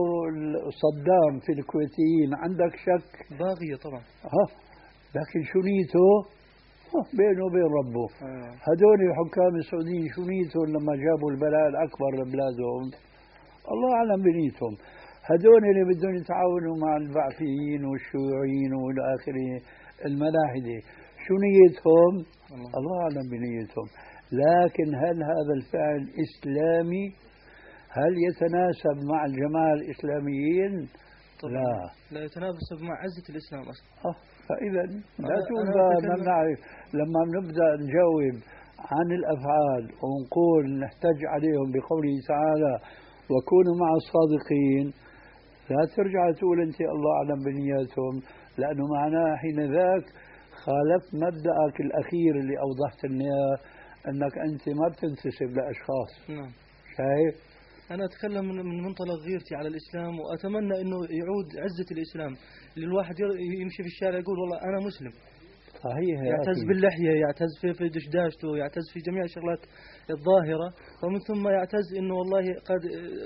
صدام في الكويتيين عندك شك؟ باغية طبعا. ها لكن شو نيته؟ بينه وبين ربه. آه. هدول الحكام السعوديين شو نيتهم لما جابوا البلاء الأكبر لبلادهم؟ الله أعلم بنيتهم. هدول اللي بدهم يتعاونوا مع البعثيين والشيوعيين والى اخره الملاحده، شو نيتهم؟ الله, الله اعلم بنيتهم. لكن هل هذا الفعل اسلامي؟ هل يتناسب مع الجماعه الاسلاميين؟ لا لا يتناسب مع عزه الاسلام اصلا. اه فاذا لا تقول نعرف لما نبدا نجاوب عن الافعال ونقول نحتج عليهم بقوله تعالى وكونوا مع الصادقين، لا ترجع تقول أنت الله أعلم بنياتهم، لأنه معناه حين ذاك خالفت مبدأك الأخير اللي أوضحت لنا أنك أنت ما بتنتسب لأشخاص. نعم. شايف؟ أنا أتكلم من منطلق غيرتي على الإسلام، وأتمنى أنه يعود عزة الإسلام، اللي الواحد يمشي في الشارع يقول والله أنا مسلم. صحيح. يعتز باللحية، يعتز في في دشداشته، يعتز في جميع الشغلات الظاهرة، ومن ثم يعتز أنه والله قد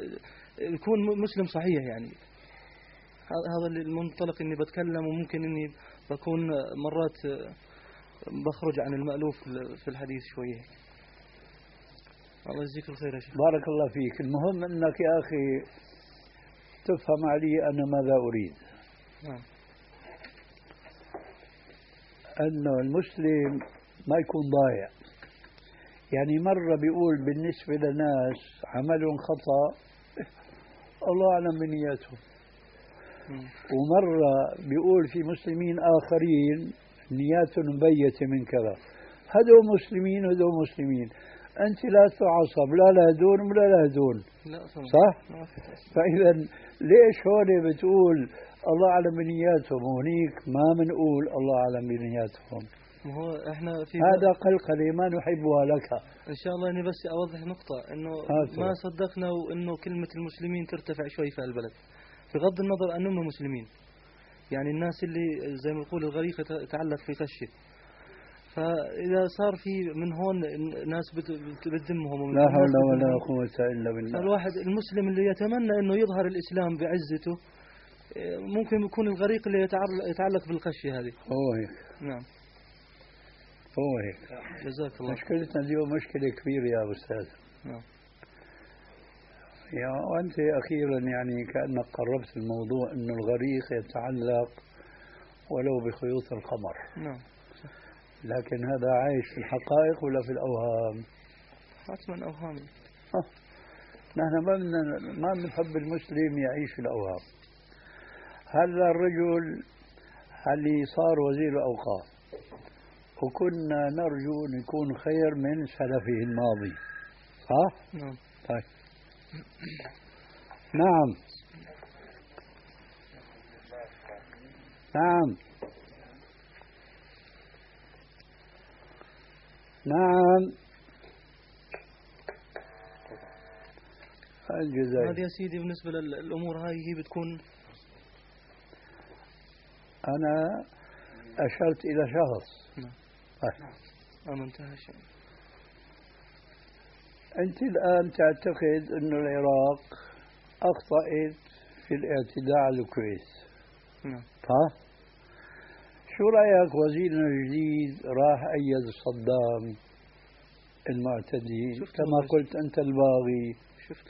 يكون مسلم صحيح. يعني هذا المنطلق اني بتكلم، وممكن اني بكون مرات بخرج عن المألوف في الحديث شويه. الله يجزيك الخير يا شيخ. بارك الله فيك. المهم انك يا اخي تفهم علي انا ماذا اريد. نعم. انه المسلم ما يكون ضايع. يعني مره بيقول بالنسبه لناس عملهم خطأ الله اعلم بنياتهم، ومرة بيقول في مسلمين آخرين نياتهم مبيتة من كذا. هدول مسلمين هدول مسلمين. أنت لا تعصب لا لهدون ولا لهدون، لا صح؟ فإذا ليش هون بتقول الله أعلم بنياتهم وهنيك ما بنقول الله أعلم بنياتهم؟ ما هو احنا في هذا قلقلي ما نحبها لك. ان شاء الله اني بس اوضح نقطة انه هاتوا. ما صدقنا وانه كلمة المسلمين ترتفع شوي في البلد، بغض النظر انهم مسلمين. يعني الناس اللي زي ما يقول الغريق يتعلق في قشه، فإذا صار في من هون ناس بتذمهم ومن لا حول ولا قوة إلا بالله. فالواحد المسلم اللي يتمنى انه يظهر الاسلام بعزته ممكن يكون الغريق اللي يتعلق بالقشه هذه. هو هيك. نعم هو هيك. جزاك الله. مشكلتنا اليوم مشكلة كبيرة يا أستاذ. نعم. يا وأنت أخيرا يعني كأنك قربت الموضوع إنه الغريق يتعلق ولو بخيوط القمر. نعم. لكن هذا عايش في الحقائق ولا في الأوهام؟ حتما أوهام. أه. نحن ما بدنا ما بنحب المسلم يعيش في الأوهام. هذا الرجل اللي صار وزير الأوقاف وكنا نرجو أن يكون خير من سلفه الماضي، صح؟ نعم. طيب. نعم. نعم. نعم. الجزائر. هذه يا سيدي بالنسبة للأمور هاي هي بتكون. أنا أشرت إلى شخص. نعم. طيب. ما انتهى شيء. أنت الآن تعتقد أن العراق أخطأت في الاعتداء على الكويت. نعم. ها؟ شو رأيك وزيرنا الجديد راح أيد صدام المعتدين كما بس. قلت أنت الباغي. شفت.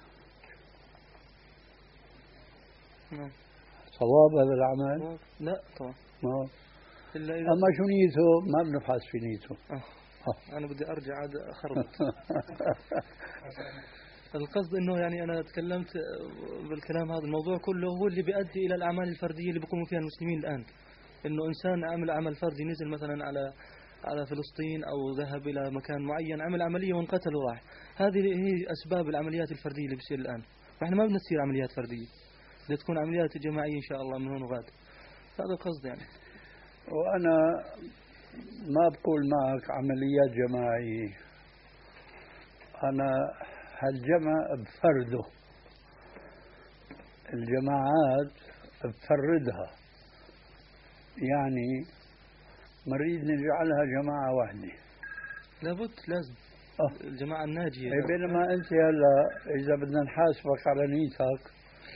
نعم. صواب هذا العمل؟ لا طبعا. ما. إلا إذا أما شو نيته ما بنبحث في نيته. أه. أه. أنا بدي أرجع عاد أخربط. القصد إنه يعني أنا تكلمت بالكلام هذا الموضوع كله هو اللي بيؤدي إلى الأعمال الفردية اللي بيقوموا فيها المسلمين الآن. إنه إنسان عمل عمل فردي نزل مثلا على على فلسطين أو ذهب إلى مكان معين عمل عملية وانقتل وراح. هذه هي أسباب العمليات الفردية اللي بتصير الآن. فإحنا ما بدنا تصير عمليات فردية، بدها تكون عمليات جماعية إن شاء الله من هون وغاد. هذا القصد يعني. وأنا ما بقول معك عمليات جماعية، أنا هالجمع بفرده، الجماعات بفردها، يعني نريد نجعلها جماعة واحدة. لابد لازم. أه. الجماعة الناجية. بينما أنت هلا إذا بدنا نحاسبك على نيتك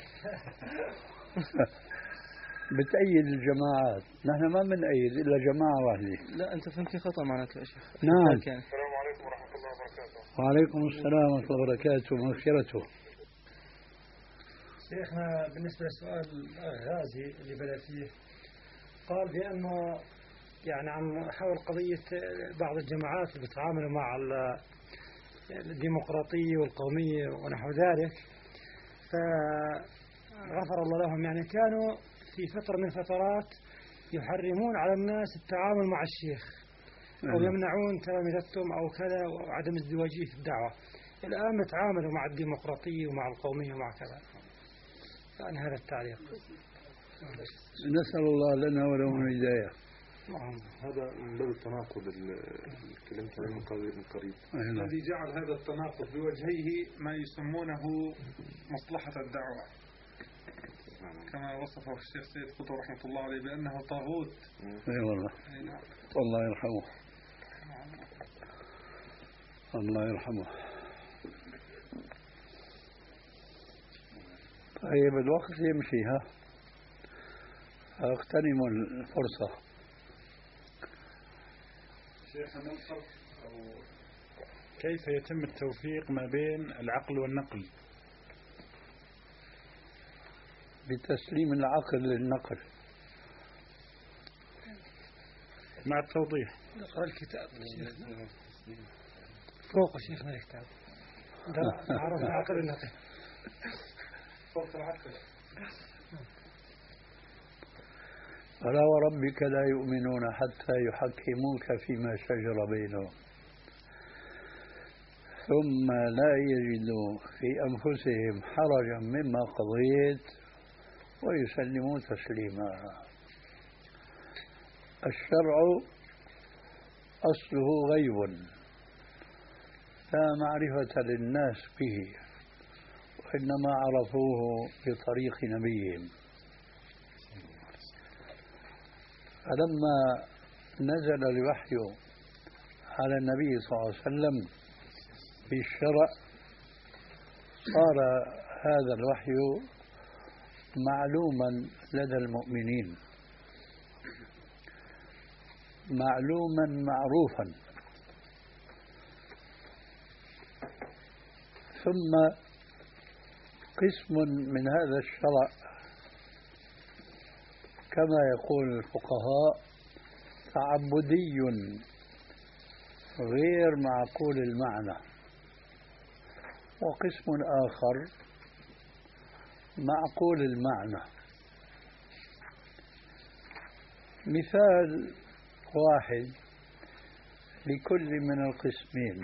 بتأيد الجماعات، نحن ما بنأيد إلا جماعة واحدة. لا أنت فهمتني خطأ معناته يا شيخ. نعم. السلام عليكم ورحمة الله وبركاته. وعليكم السلام ورحمة الله وبركاته ومغفرته. شيخنا بالنسبة للسؤال الغازي اللي بدأ فيه قال بأنه يعني عن حول قضية بعض الجماعات اللي بتعاملوا مع الديمقراطية والقومية ونحو ذلك، فغفر الله لهم يعني كانوا في فترة من فترات يحرمون على الناس التعامل مع الشيخ أو يمنعون تلامذتهم أو كذا وعدم ازدواجية في الدعوة. الآن نتعامل مع الديمقراطية ومع القومية ومع كذا. يعني هذا التعليق. نسأل الله لنا ولهم الهداية. هذا من باب التناقض الكلام عليه من قريب. أهلا. الذي جعل هذا التناقض بوجهيه ما يسمونه مصلحة الدعوة، كما وصفه الشيخ سيد قطب رحمة الله عليه بأنه طاغوت. اي والله. الله يرحمه. الله يرحمه. طيب الوقت يمشي، ها اغتنموا الفرصة. شيخ ما الفرق أو كيف يتم التوفيق ما بين العقل والنقل؟ بتسليم العقل للنقل مع التوضيح. اقرأ الكتاب فوق شيخنا الكتاب عرف العقل والنقل فوق العقل. فلا وربك لا يؤمنون حتى يحكموك فيما شجر بينهم ثم لا يجدوا في أنفسهم حرجا مما قضيت ويسلموا تسليما. الشرع أصله غيب لا معرفة للناس به، وإنما عرفوه بطريق نبيهم. فلما نزل الوحي على النبي صلى الله عليه وسلم بالشرع صار هذا الوحي معلوما لدى المؤمنين، معلوما معروفا. ثم قسم من هذا الشرع كما يقول الفقهاء تعبدي غير معقول المعنى، وقسم آخر معقول المعنى. مثال واحد لكل من القسمين: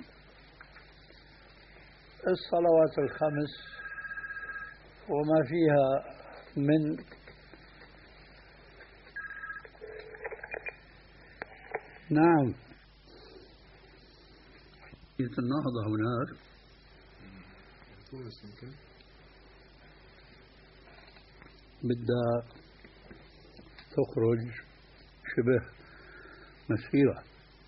الصلوات الخمس وما فيها من نعم النهضة هناك بدها تخرج شبه مسيرة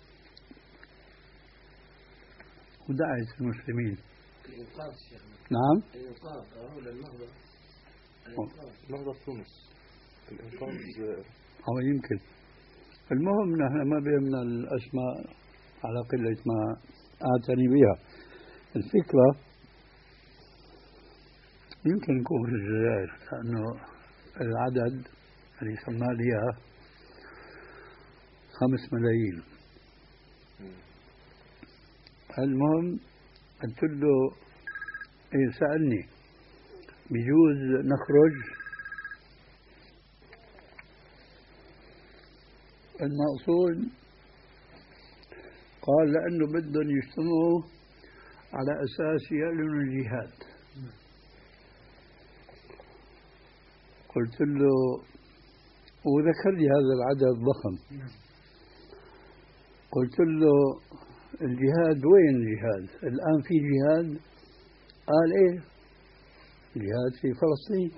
ودعت المسلمين. الإنقاذ شيخ. نعم. الإنقاذ أهو للنهضة. نهضة تونس. الإنقاذ أو يمكن. المهم نحن ما بيهمنا الأسماء على قلة ما أعتني بها. الفكرة يمكن يكون في الجزائر، لأنه العدد اللي سماه لي إياه خمس ملايين. المهم قلت له إيه، سألني بيجوز نخرج؟ المقصود قال لأنه بدهم يجتمعوا على أساس يعلنوا الجهاد. قلت له وذكر لي هذا العدد الضخم. قلت له الجهاد وين الجهاد؟ الآن في جهاد؟ قال إيه الجهاد في فلسطين.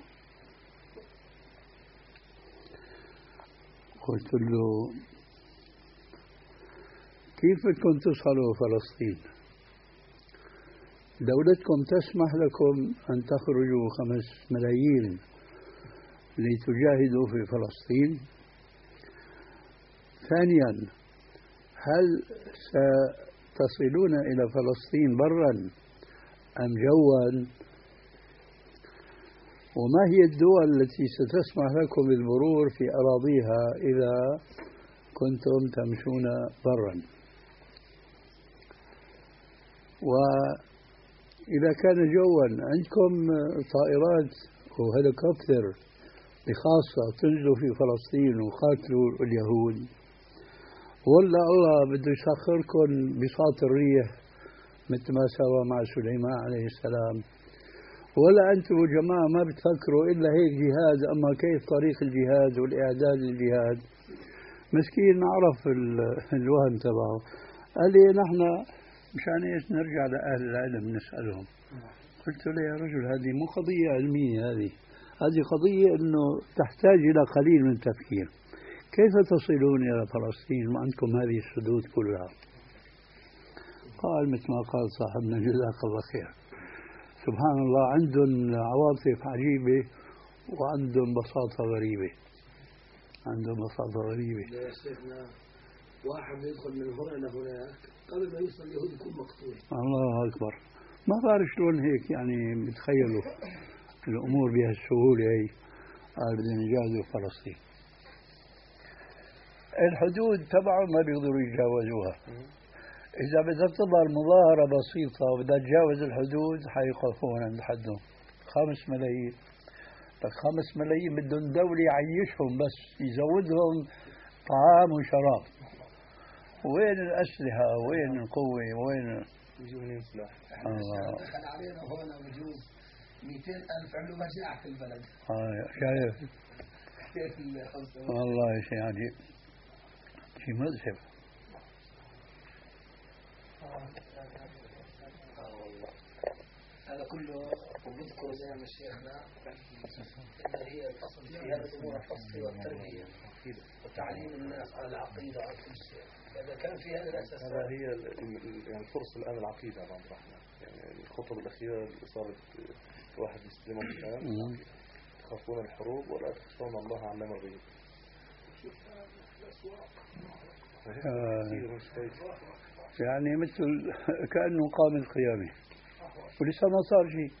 قلت له كيف بدكم تصلوا فلسطين؟ دولتكم تسمح لكم أن تخرجوا خمس ملايين لتجاهدوا في فلسطين؟ ثانيا، هل ستصلون إلى فلسطين برا أم جوا؟ وما هي الدول التي ستسمح لكم بالمرور في أراضيها إذا كنتم تمشون برا؟ وإذا كان جوا عندكم طائرات وهليكوبتر بخاصة تنزلوا في فلسطين وقاتلوا اليهود، ولا الله بده يسخركم بساط الريح مثل ما سوى مع سليمان عليه السلام؟ ولا أنتم جماعة ما بتفكروا إلا هيك جهاد؟ أما كيف طريق الجهاد والإعداد للجهاد؟ مسكين عرف الوهم تبعه. قال لي نحن مشان إيش نرجع لأهل العلم نسألهم. قلت له يا رجل هذه مو قضية علمية، هذه هذه قضية أنه تحتاج إلى قليل من التفكير. كيف تصلون إلى فلسطين وعندكم هذه السدود كلها؟ قال مثل ما قال صاحبنا جزاك الله خير، سبحان الله عندهم عواطف عجيبة وعندهم بساطة غريبة. عندهم بساطة غريبة. يا شيخنا واحد يدخل من هنا لهناك قبل ما يوصل اليهود يكون مقتول. الله أكبر. ما بعرف شلون هيك يعني بتخيلوا الأمور بهالسهولة هي. قال بدهم يجاهدوا فلسطين. الحدود تبعهم ما بيقدروا يتجاوزوها. إذا بدها تظهر مظاهرة بسيطة وبدها تجاوز الحدود حيوقفون عند حدهم. خمس ملايين. خمس ملايين بدهم دولة يعيشهم بس يزودهم طعام وشراب. وين الأسلحة؟ وين القوة؟ وين يجوا منين سلاح؟ آه. دخل علينا هون بجوز مئتين ألف عملوا مجاعة في البلد. آه شايف والله شيء عجيب شيء مؤسف. هذا كله وبذكر زي ما شيخنا إن هي الأصل في هذه الأمور الفصل والتربية وتعليم الناس على العقيدة على كل شيء. إذا كان في هذه الأساسات هذا هي يعني فرصة الآن العقيدة عبد الرحمن. يعني الخطب الأخيرة اللي صارت واحد يسلمهم الآن تخافون الحروب ولا تخشون الله علم الغيب. يعني مثل كأنه قام القيامة ولسه ما صار شيء.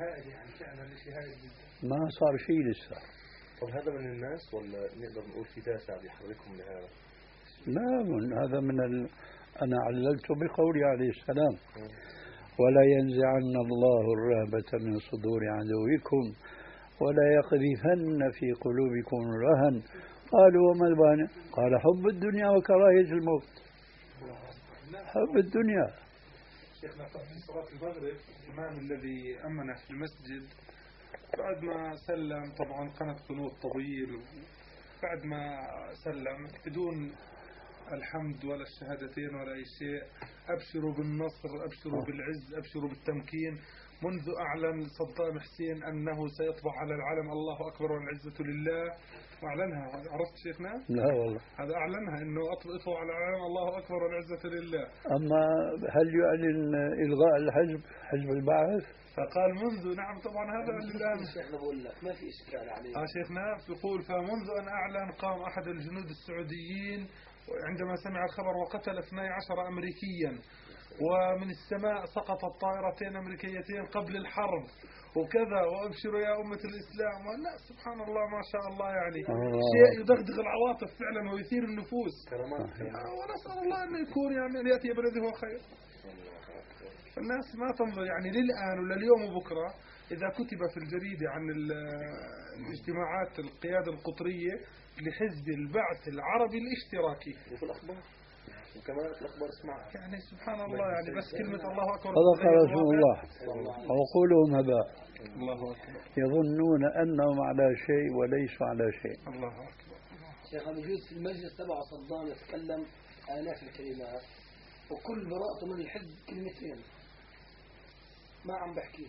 ما صار شيء لسه. طب هذا من الناس ولا نقدر نقول في دافع بيحركهم لهذا؟ لا من هذا من ال... أنا عللت بقولي عليه السلام ولا ينزعن الله الرهبة من صدور عدوكم ولا يقذفن في قلوبكم الرهن. قالوا وما البانع؟ قال حب الدنيا وكراهية الموت. حب الدنيا. شيخنا في صلاة المغرب الإمام الذي أمن في المسجد بعد ما سلم طبعا قناة قنوت طويل بعد ما سلم بدون الحمد ولا الشهادتين ولا أي شيء أبشروا بالنصر أبشروا بالعز أبشروا بالتمكين منذ أعلن صدام حسين أنه سيطبع على العلم الله أكبر والعزة لله وأعلنها. عرفت شيخنا؟ لا والله هذا أعلنها أنه أطلقوا على العلم الله أكبر والعزة لله. أما هل يعلن إلغاء الحزب حزب البعث؟ فقال منذ نعم طبعا هذا الآن شيخنا بقول لك ما في إشكال عليه. آه شيخنا يقول فمنذ أن أعلن قام أحد الجنود السعوديين عندما سمع الخبر وقتل اثني عشر أمريكيا ومن السماء سقطت طائرتين أمريكيتين قبل الحرب وكذا وأبشروا يا أمة الإسلام. لا سبحان الله ما شاء الله يعني الله. شيء يدغدغ العواطف فعلا ويثير النفوس. كرامات. ونسأل الله أن يكون يعني أن يأتي بالذي هو خير. الناس ما تنظر يعني للآن ولا اليوم وبكرة إذا كتب في الجريدة عن الاجتماعات القيادة القطرية لحزب البعث العربي الاشتراكي وفي الأخبار وكمان في الأخبار اسمعها يعني سبحان الله يعني بس كلمة الله أكبر صدق رسول الله وقولهم هباء. الله أكبر. يظنون أنهم على شيء وليسوا على شيء. الله أكبر. شيخ موجود في المجلس تبع صدام يتكلم آلاف الكلمات وكل براءته من الحزب كلمتين ما عم بحكي.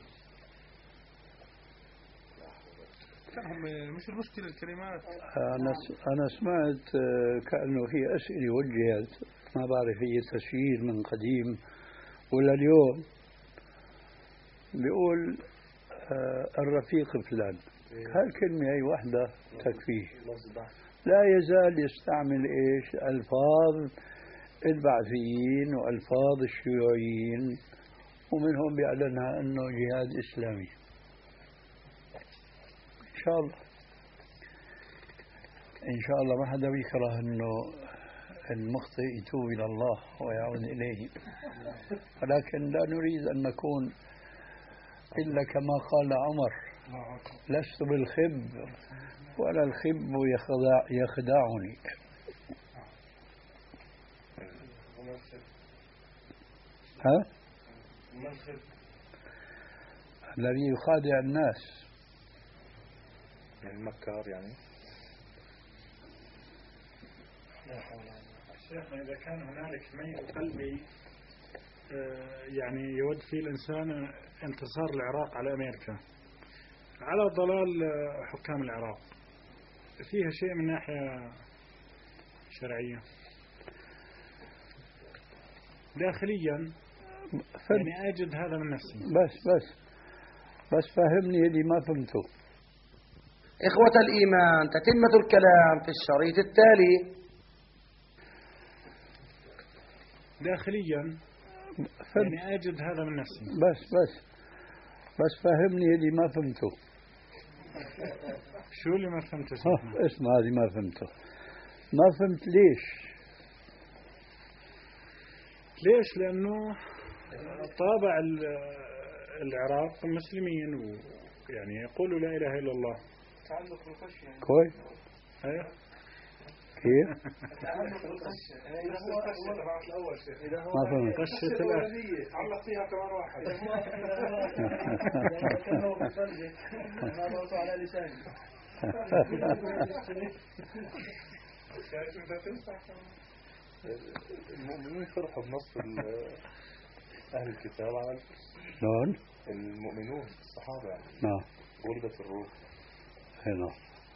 مش المشكلة الكلمات. أنا أنا سمعت كأنه في أسئلة وجهت ما بعرف هي تسجيل من قديم ولا اليوم بيقول الرفيق فلان. هالكلمة هي وحدة تكفيه. لا يزال يستعمل إيش ألفاظ البعثيين وألفاظ الشيوعيين ومنهم بيعلنها أنه جهاد إسلامي. إن شاء الله إن شاء الله ما حدا بيكره أنه المخطئ يتوب إلى الله ويعود إليه ولكن لا نريد أن نكون إلا كما قال عمر لست بالخب ولا الخب يخدع يخدعني. ها؟ الذي يخادع الناس يعني مكار يعني. شيخنا إذا كان هنالك ميل قلبي يعني يود فيه الإنسان انتصار العراق على أمريكا على ضلال حكام العراق فيها شيء من ناحية شرعية داخليا يعني أجد هذا من نفسي. بس بس بس فهمني اللي ما فهمته. إخوة الإيمان تتمة الكلام في الشريط التالي. داخليا يعني أجد هذا من نفسي. بس بس بس فهمني اللي ما فهمته. شو اللي ما فهمته؟ اسمع هذه ما فهمته. ما فهمت ليش؟ ليش؟ لأنه طابع العراق مسلمين ويعني يقولوا لا إله إلا الله. كويس. أيه. كيف؟ نفس القشة تبعت الأول شيخ. ما فهمت. قشة الأولانية علق فيها كمان واحد. كأنه بيصلي ما ضغط على لساني. المؤمنون يفرحوا بنص أهل الكتاب على شلون؟ المؤمنون الصحابة يعني. نعم. غلبت الروح. هنا.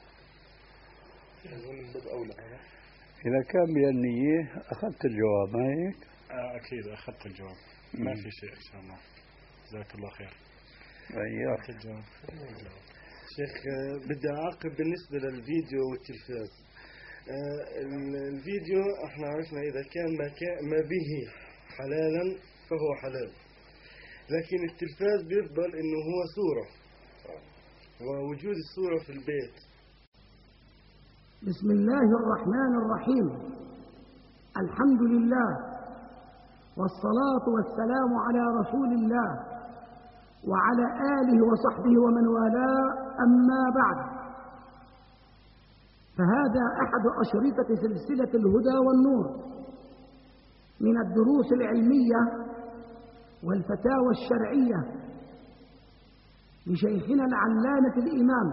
يقول بدء أولى هذا. إذا كان بهالنية أخذت الجواب ما هيك؟ آه أكيد أخذت الجواب. ما في شيء إن شاء الله. جزاك الله خير. أيوه. أخذت الجواب. شيخ بدي أعقب بالنسبة للفيديو والتلفاز. الفيديو احنا عرفنا إذا كان ما, كان ما به حلالا فهو حلال، لكن التلفاز بيفضل إنه هو صورة، ووجود الصورة في البيت. بسم الله الرحمن الرحيم. الحمد لله والصلاة والسلام على رسول الله وعلى آله وصحبه ومن والاه، أما بعد، فهذا أحد أشرطة سلسلة الهدى والنور من الدروس العلمية والفتاوى الشرعية لشيخنا العلامة الإمام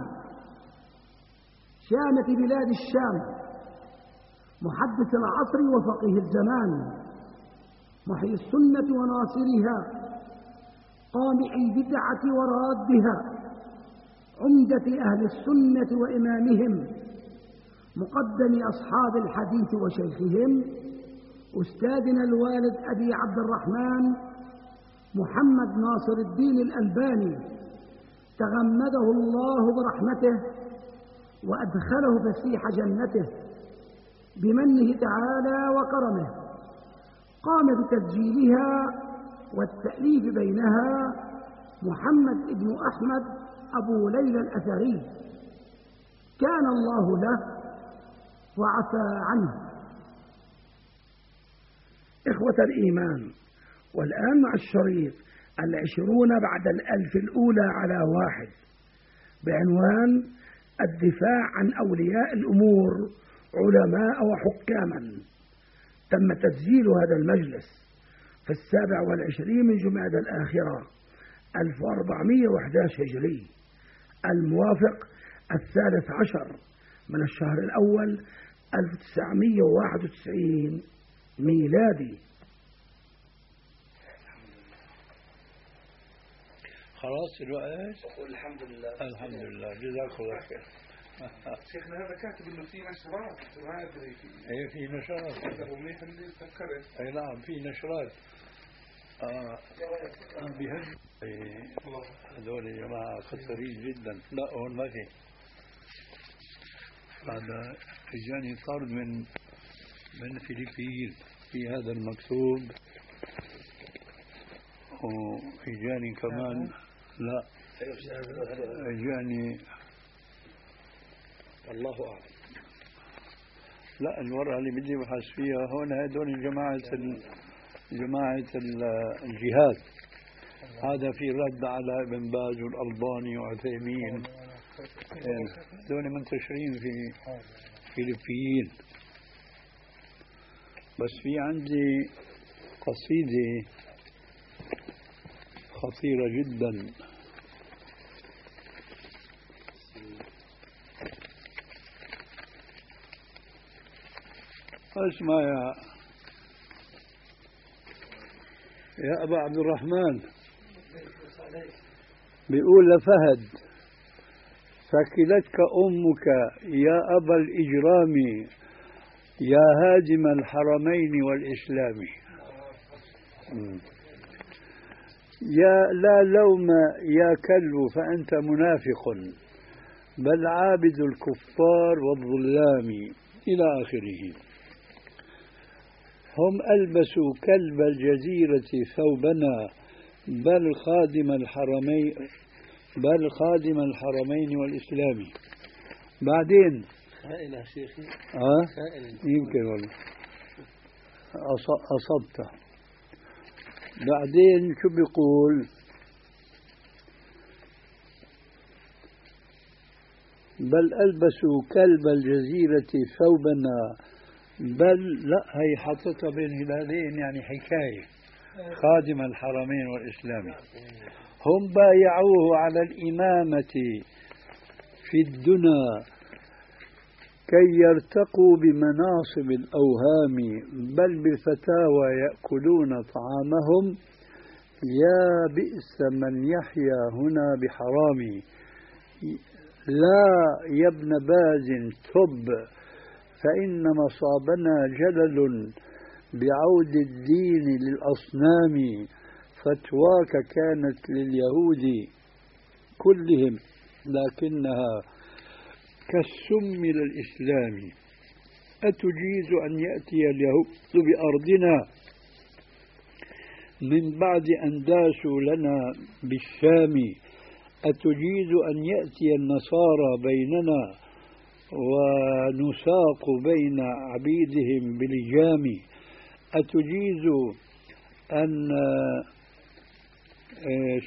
شامة بلاد الشام محدث العصر وفقيه الزمان محيي السنة وناصرها قامع البدعة ورادها عمدة أهل السنة وإمامهم مقدم أصحاب الحديث وشيخهم أستاذنا الوالد أبي عبد الرحمن محمد ناصر الدين الألباني تغمده الله برحمته وأدخله فسيح جنته بمنه تعالى وكرمه. قام بتسجيلها والتأليف بينها محمد بن أحمد أبو ليلى الأثري، كان الله له وعفى عنه. إخوة الإيمان، والآن مع الشريط العشرون بعد الألف الأولى على واحد بعنوان الدفاع عن أولياء الأمور علماء وحكاما. تم تسجيل هذا المجلس في السابع والعشرين من جمادى الآخرة ألف وأربعمائة وأحد عشر هجري، الموافق الثالث عشر من الشهر الأول ألف وتسعمائة وواحد وتسعين ميلادي. خلاص الوقت؟ الحمد لله. الحمد لله، جزاك الله خير. شيخنا هذا كاتب انه في نشرات، ما ادري في ايه في نشرات. هذا منيح اللي فكرت. اي نعم في نشرات. آه بهج هذول يا جماعه خطرين جدا. لا هون ما في. هذا اجاني طرد من من الفلبين في هذا المكتوب، واجاني كمان لا اجاني الله أعلم. لا الورقة اللي بدي بحث فيها هون هدول جماعة جماعة الجهاد. هذا في رد على ابن باز والألباني وعثيمين، هذول منتشرين في فلبين. بس في عندي قصيدة خطيرة جدا اسمع يا يا أبا عبد الرحمن. بيقول لفهد: ثكلتك أمك يا أبا الإجرام يا هادم الحرمين والإسلام. يا لا لوم يا كلب فأنت منافق بل عابد الكفار والظلام إلى آخره. هم ألبسوا كلب الجزيرة ثوبنا بل خادم الحرمين بل خادم الحرمين والإسلام. بعدين خائن شيخي. آه يمكن والله أصبت. بعدين شو بيقول؟ بل ألبسوا كلب الجزيرة ثوبنا، بل لا هي حطتها بين هلالين يعني حكاية خادم الحرمين والإسلامي. هم بايعوه على الإمامة في الدنا كي يرتقوا بمناصب الأوهام، بل بالفتاوى يأكلون طعامهم، يا بئس من يحيا هنا بحرام. لا يا ابن باز تب، فإن مصابنا جلل بعود الدين للأصنام، فتواك كانت لليهود كلهم لكنها كالسم للإسلام. أتجيز أن يأتي اليهود بأرضنا من بعد أن داسوا لنا بالشام؟ أتجيز أن يأتي النصارى بيننا ونساق بين عبيدهم بلجام؟ أتجيز أن إيش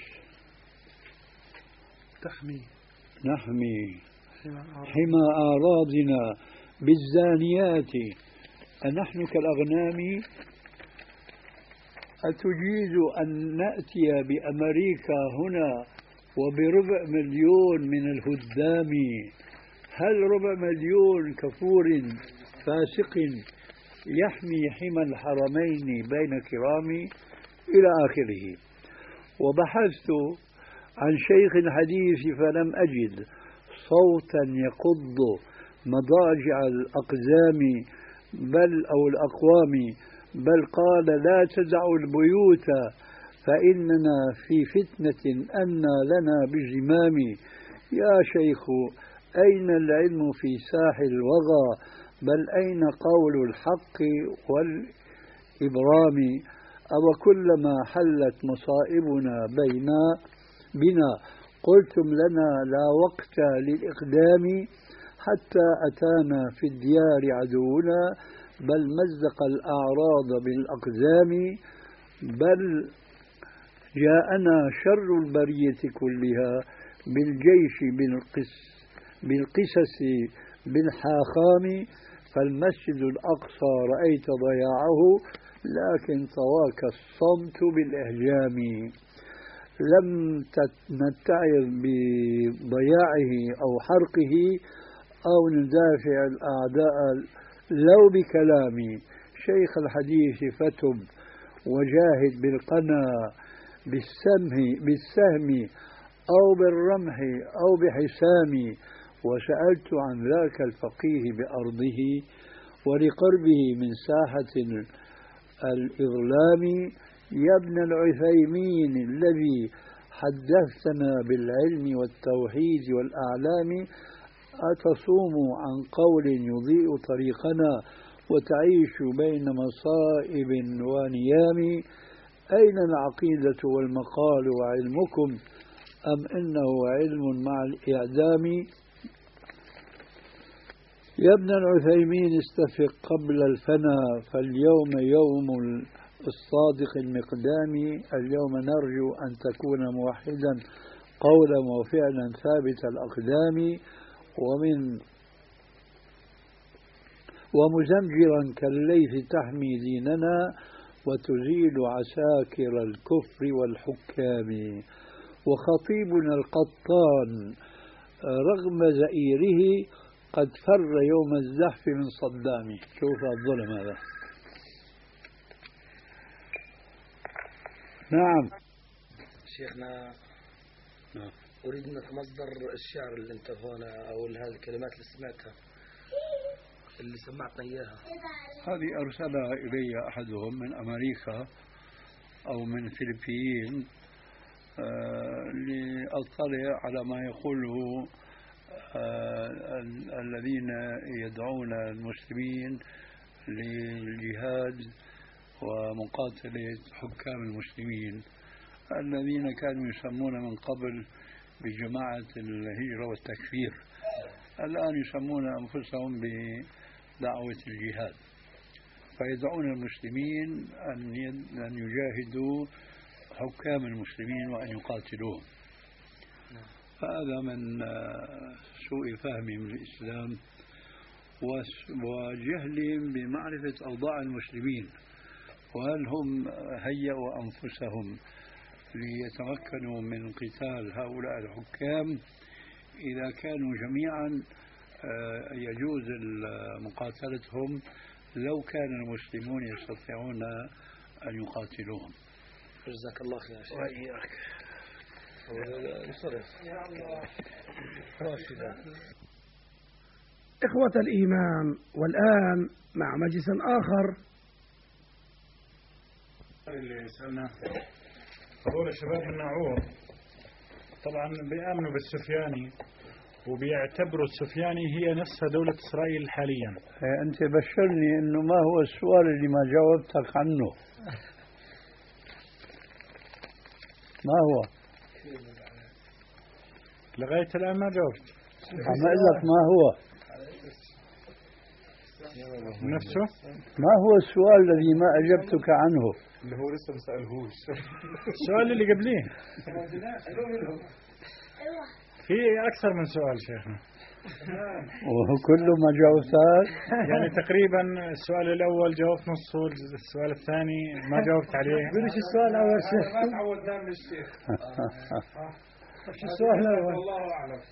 تحمي نحمي حمى أعراضنا بالزانيات؟ أنحن كالأغنام؟ أتجيز أن نأتي بأمريكا هنا وبربع مليون من الهدام؟ هل ربع مليون كفور فاسق يحمي حمى الحرمين بين كرام؟ إلى آخره. وبحثت عن شيخ الحديث فلم أجد صوتا يقض مضاجع الأقزام بل أو الأقوام، بل قال لا تدعوا البيوت فإننا في فتنة أنى لنا بزمام. يا شيخ أين العلم في ساحل الوغى، بل أين قول الحق والإبرام؟ أو كلما حلت مصائبنا بينا بنا قلتم لنا لا وقت للإقدام، حتى أتانا في الديار عدونا بل مزق الأعراض بالأقزام، بل جاءنا شر البرية كلها بالجيش بالقس بالقسس بالحاخام. فالمسجد الأقصى رأيت ضياعه لكن طواك الصمت بالإهجام. لم نتعظ بضياعه أو حرقه أو ندافع الأعداء لو بكلام. شيخ الحديث فتب وجاهد بالقنا بالسهم بالسهم أو بالرمح أو بحسام. وسألت عن ذاك الفقيه بأرضه ولقربه من ساحة الإظلام. يا ابن العثيمين الذي حدثتنا بالعلم والتوحيد والأعلام، أتصوم عن قول يضيء طريقنا وتعيش بين مصائب ونيام؟ أين العقيدة والمقال وعلمكم، أم إنه علم مع الإعدام؟ يا ابن العثيمين استفق قبل الفنا، فاليوم يوم الصادق المقدام. اليوم نرجو أن تكون موحدا قولا وفعلا ثابت الأقدام، ومن ومزمجرا كالليث تحمي ديننا وتزيل عساكر الكفر والحكام. وخطيبنا القطان رغم زئيره قد فر يوم الزحف من صدام. شوف الظلم هذا. نعم شيخنا، نعم. أريد منك مصدر الشعر اللي انت هنا أو هذه الكلمات اللي سمعتها اللي سمعتنا إياها. هذه أرسلها إلي أحدهم من أمريكا أو من الفلبين آه لأطلع على ما يقوله آه الذين يدعون المسلمين للجهاد ومقاتلة حكام المسلمين الذين كانوا يسمون من قبل بجماعة الهجرة والتكفير، الآن يسمون أنفسهم بدعوة الجهاد، فيدعون المسلمين أن يجاهدوا حكام المسلمين وأن يقاتلوهم. فهذا من سوء فهمهم للإسلام وجهلهم بمعرفة أوضاع المسلمين، وهل هم هيئوا أنفسهم ليتمكنوا من قتال هؤلاء الحكام. إذا كانوا جميعا يجوز مقاتلتهم لو كان المسلمون يستطيعون أن يقاتلوهم. جزاك الله خير. وإياك. إخوة الإيمان، والآن مع مجلس آخر. اللي سألنا هذول الشباب من ناعور طبعا بيآمنوا بالسفياني وبيعتبروا السفياني هي نفسها دولة إسرائيل حاليا. أنت بشرني إنه ما هو السؤال اللي ما جاوبتك عنه. ما هو؟ لغاية الآن ما جاوبت. عم أقول لك ما هو نفسه. ما هو السؤال الذي ما أجبتك عنه؟ اللي هو لسه ما سألهوش. السؤال اللي قبليه في أكثر من سؤال شيخنا وكله ما جاوبتك. يعني تقريبا السؤال الأول جاوبت نصه، السؤال الثاني ما جاوبت عليه. قولي شو السؤال الأول شيخ؟ ما تعودنا من الشيخ. شو السؤال الأول؟ الله أعلم.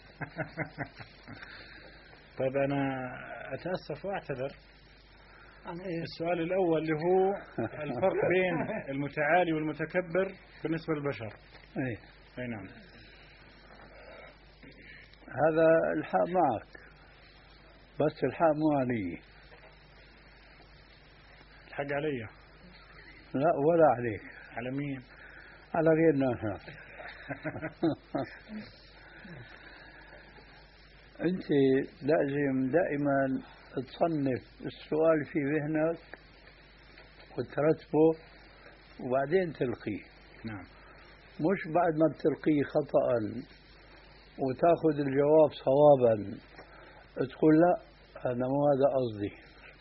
طيب أنا أتأسف وأعتذر. السؤال الأول اللي هو الفرق بين المتعالي والمتكبر بالنسبة للبشر. أي أي نعم. هذا الحق معك، بس الحق مو علي. الحق علي؟ لا ولا عليك. على مين؟ على غيرنا احنا. أنت لازم دائما تصنف السؤال في ذهنك وترتبه وبعدين تلقيه. نعم. مش بعد ما تلقيه خطأ وتاخذ الجواب صوابا تقول لا أنا مو هذا قصدي.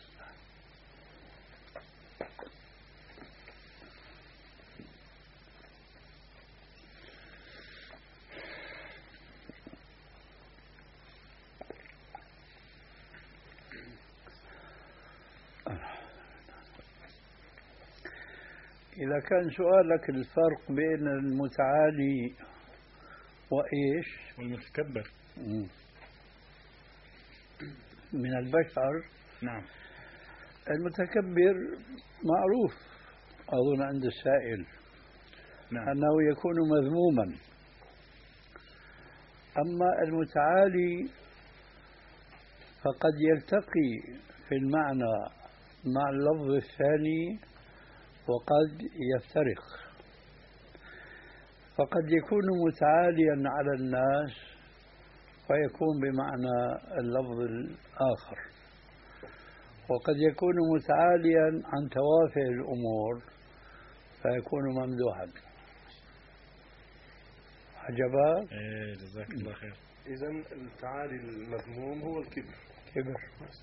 إذا كان سؤالك الفرق بين المتعالي وإيش والمتكبر من البشر. نعم. المتكبر معروف أظن عند السائل. نعم. أنه يكون مذموما. أما المتعالي فقد يلتقي في المعنى مع اللفظ الثاني وقد يفترق، فقد يكون متعاليا على الناس ويكون بمعنى اللفظ الآخر، وقد يكون متعاليا عن توافه الأمور فيكون ممدوحا. عجبا؟ ايه جزاك الله خير. إذا التعالي المذموم هو الكبر. كبر.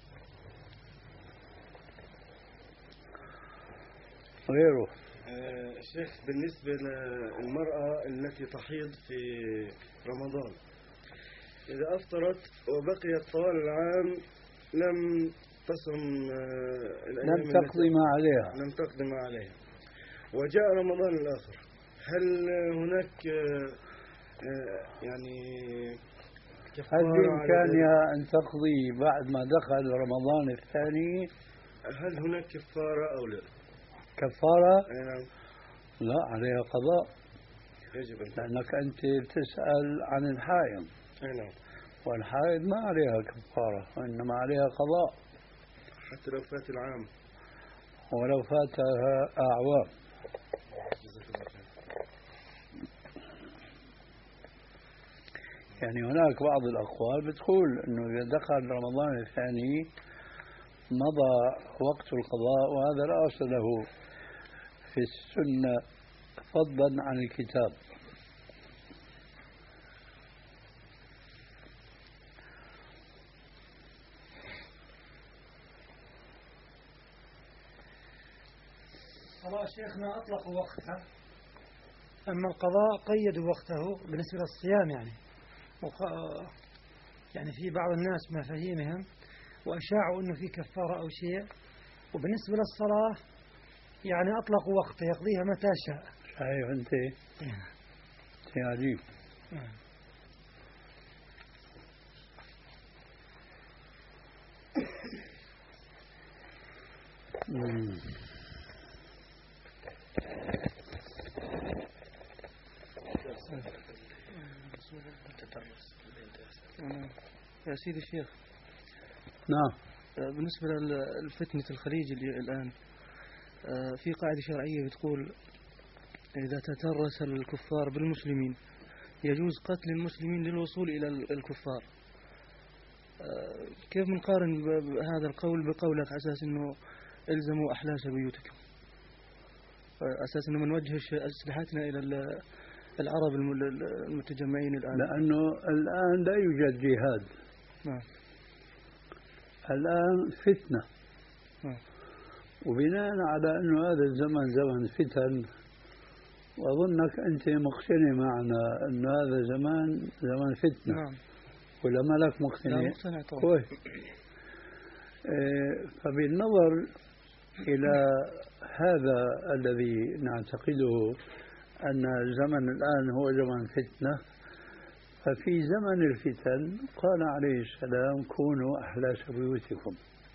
غيره. آه شيخ، بالنسبة للمرأة التي تحيض في رمضان إذا أفطرت وبقيت طوال العام لم تصم آه لم تقضي ما عليها لم تقضي ما عليها وجاء رمضان الآخر، هل هناك آه آه يعني هل بإمكانها أن تقضي بعد ما دخل رمضان الثاني؟ هل هناك كفارة أو لا؟ كفارة؟ نعم. لا، عليها قضاء. يجب أن لأنك أنت بتسأل عن الحائض. نعم. والحائض ما عليها كفارة وإنما عليها قضاء حتى لو فات العام ولو فاتها أعوام. يعني هناك بعض الأقوال بتقول أنه إذا دخل رمضان الثاني مضى وقت القضاء، وهذا لا أصل له في السنة فضلا عن الكتاب. الله شيخنا أطلقوا وقتها، أما القضاء قيدوا وقته بالنسبة للصيام يعني، وخ... يعني في بعض الناس مفاهيمهم وأشاعوا أنه في كفارة أو شيء. وبالنسبة للصلاة يعني أطلقوا وقته يقضيها متى شاء. صحيح. أنت شيء عجيب. يا سيدي الشيخ، نعم. بالنسبة للفتنة الخليج اللي الآن في قاعدة شرعية بتقول إذا تترس الكفار بالمسلمين يجوز قتل المسلمين للوصول إلى الكفار. كيف بنقارن هذا القول بقولك على أساس أنه إلزموا أحلاس بيوتكم، أساس أنه منوجه أسلحتنا إلى العرب المتجمعين الآن؟ لأنه الآن لا يوجد جهاد. نعم. الآن فتنة. نعم. وبناء على أنه هذا الزمن زمن فتن، وأظنك أنت مقتنع معنا أنه هذا زمان زمن فتنة. نعم. ولا ما لك مقتنع؟ لا مقتنع طبعا. كويس. فبالنظر إلى هذا الذي نعتقده أن الزمن الآن هو زمن فتنة، ففي زمن الفتن قال عليه السلام كونوا أحلاس بيوتكم.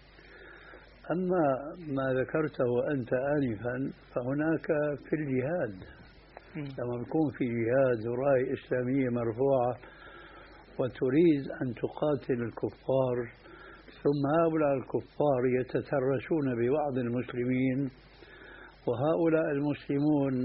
أما ما ذكرته أنت آنفا فهناك في الجهاد لما يكون في جهاد وراية إسلامية مرفوعة وتريد أن تقاتل الكفار، ثم هؤلاء الكفار يتترسون ببعض المسلمين، وهؤلاء المسلمون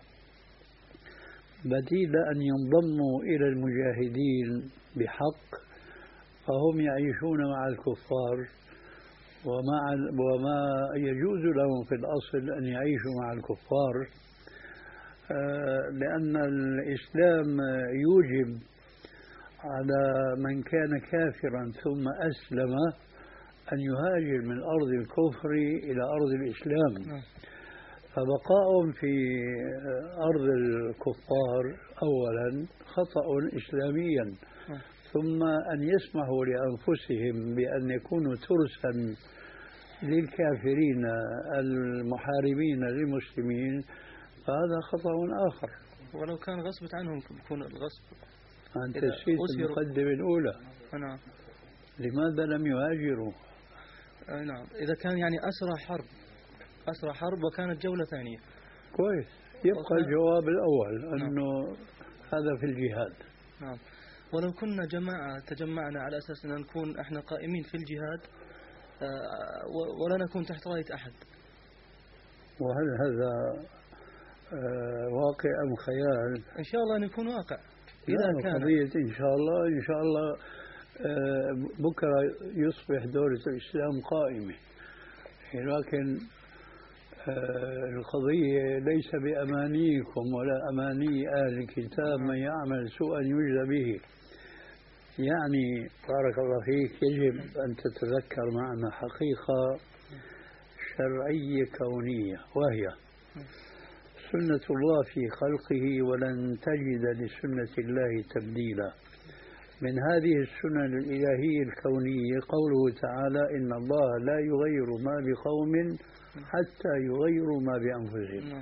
بديل أن ينضموا إلى المجاهدين بحق، فهم يعيشون مع الكفار، ومع وما يجوز لهم في الأصل أن يعيشوا مع الكفار، لأن الإسلام يوجب على من كان كافرا ثم أسلم أن يهاجر من أرض الكفر إلى أرض الإسلام. فبقاء في أرض الكفار أولا خطأ إسلاميا، ثم أن يسمحوا لأنفسهم بأن يكونوا ترسا للكافرين المحاربين للمسلمين، فهذا خطأ آخر. ولو كان غصبت عنهم يكون الغصب عن تأسيس المقدمة الأولى. نعم. لماذا لم يهاجروا؟ نعم. إذا كان يعني أسرى حرب أسرى حرب وكانت جولة ثانية. كويس. يبقى الجواب الأول أنه نعم. هذا في الجهاد. نعم. ولو كنا جماعة تجمعنا على أساس أن نكون إحنا قائمين في الجهاد ولا نكون تحت راية أحد، وهل هذا واقع أم خيال؟ إن شاء الله أن يكون واقع. إذا كان قضية إن شاء الله إن شاء الله بكرة يصبح دولة الإسلام قائمة، لكن القضية ليس بأمانيكم ولا أماني أهل الكتاب من يعمل سوءا يجزى به. يعني بارك الله فيك يجب أن تتذكر معنا حقيقة شرعية كونية، وهي سنة الله في خلقه ولن تجد لسنة الله تبديلا. من هذه السنن الإلهية الكونية قوله تعالى إن الله لا يغير ما بقوم حتى يغيروا ما بأنفسهم.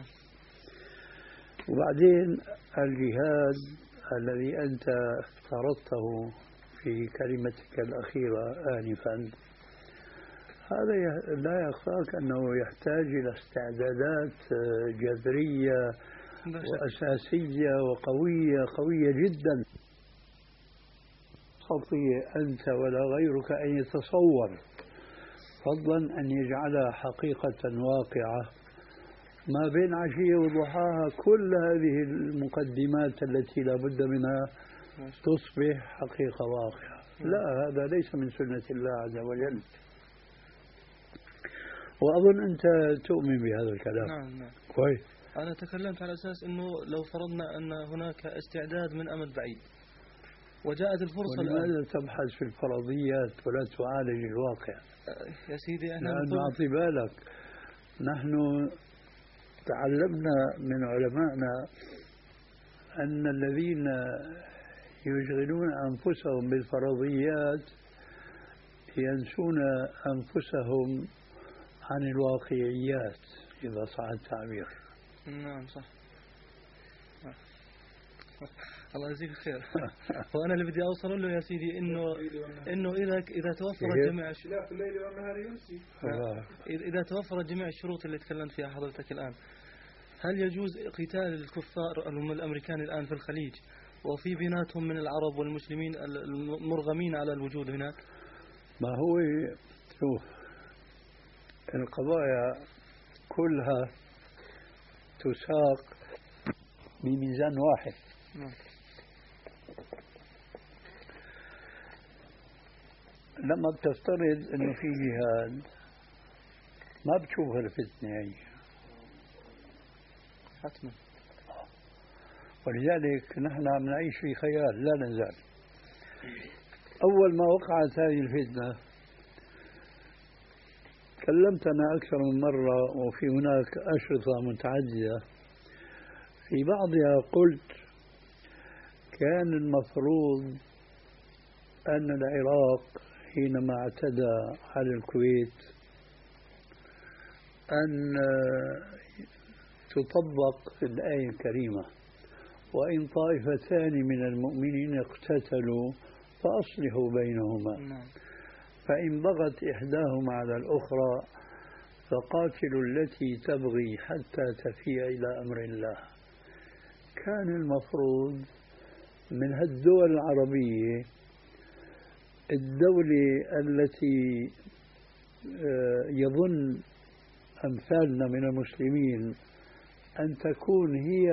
وبعدين الجهاد الذي أنت افترضته في كلمتك الأخيرة آنفا، هذا لا يخفاك أنه يحتاج إلى استعدادات جذرية وأساسية وقوية قوية جدا، تستطيع أنت ولا غيرك أن يتصور، فضلا أن يجعلها حقيقة واقعة. ما بين عشية وضحاها كل هذه المقدمات التي لا بد منها تصبح حقيقة واقعة. لا، هذا ليس من سنة الله عز وجل، وأظن أنت تؤمن بهذا الكلام. نعم نعم. كويس. أنا تكلمت على أساس أنه لو فرضنا أن هناك استعداد من أمد بعيد وجاءت الفرصة، ولماذا تبحث في الفرضيات ولا تعالج الواقع؟ يا سيدي احنا لأنه أعطي بالك، نحن تعلمنا من علمائنا أن الذين يشغلون أنفسهم بالفرضيات ينسون أنفسهم عن الواقعيات إذا صح التعبير. نعم صح. الله يجزيك خير. وأنا اللي بدي أوصل له يا سيدي إنه إنه إذا إذا توفرت جميع لا في الليل والنهار يمسي. إذا توفرت جميع الشروط اللي تكلمت فيها حضرتك الآن، هل يجوز قتال الكفار الأمريكان الآن في الخليج وفي بيناتهم من العرب والمسلمين المرغمين على الوجود هناك؟ ما هو شوف القضايا كلها تساق بميزان واحد. لما بتفترض انه في جهاد ما بتشوف الفتنة هي حتما، ولذلك نحن عم نعيش في خيال لا نزال. أول ما وقعت هذه الفتنة كلمت أنا أكثر من مرة وفي هناك أشرطة متعددة، في بعضها قلت كان المفروض أن العراق حينما اعتدى على الكويت أن تطبق الآية الكريمة: وإن طائفتان من المؤمنين اقتتلوا فأصلحوا بينهما فإن بغت إحداهما على الأخرى فقاتلوا التي تبغي حتى تفيء إلى أمر الله. كان المفروض من هالدول العربية الدولة التي يظن أمثالنا من المسلمين أن تكون هي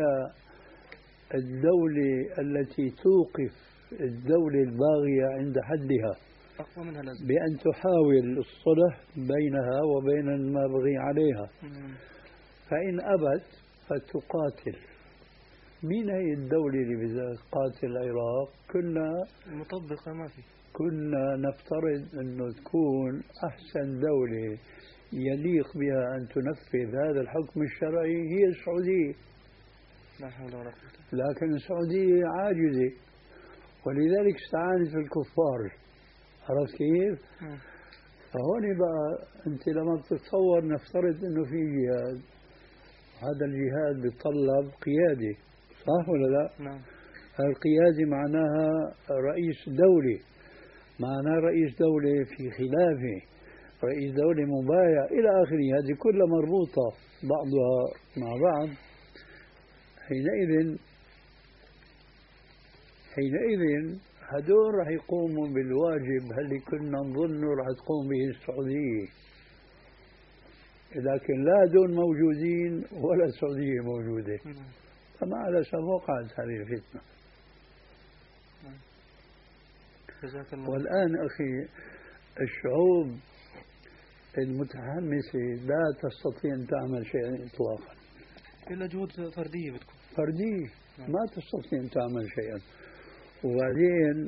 الدولة التي توقف الدولة الباغية عند حدها بأن تحاول الصلح بينها وبين المابغي عليها، فإن أبت فتقاتل. مين هي الدولة اللي بدها تقاتل العراق؟ كنا مطبقة ما في، كنا نفترض أنه تكون أحسن دولة يليق بها أن تنفذ هذا الحكم الشرعي هي السعودية. لا حول ولا قوة. لكن السعودية عاجزة ولذلك استعانت بالكفار. عرفت كيف؟ فهون بقى أنت لما بتتصور نفترض أنه في جهاد، هذا الجهاد بيتطلب قيادة، صح ولا لا؟ نعم. القيادة معناها رئيس دولة، معناها رئيس دولة في خلافة، رئيس دولة مبايع إلى آخره، هذه كلها مربوطة بعضها مع بعض. حينئذ حينئذ هدول رح يقوموا بالواجب اللي كنا نظنه رح تقوم به السعودية، لكن لا هدول موجودين ولا السعودية موجودة، فما على سبب وقعت هذه الفتنة. والآن أخي الشعوب المتحمسة لا تستطيع أن تعمل شيئا إطلاقا إلا جهود فردية بتكون فردية، ما تستطيع أن تعمل شيئا. وبعدين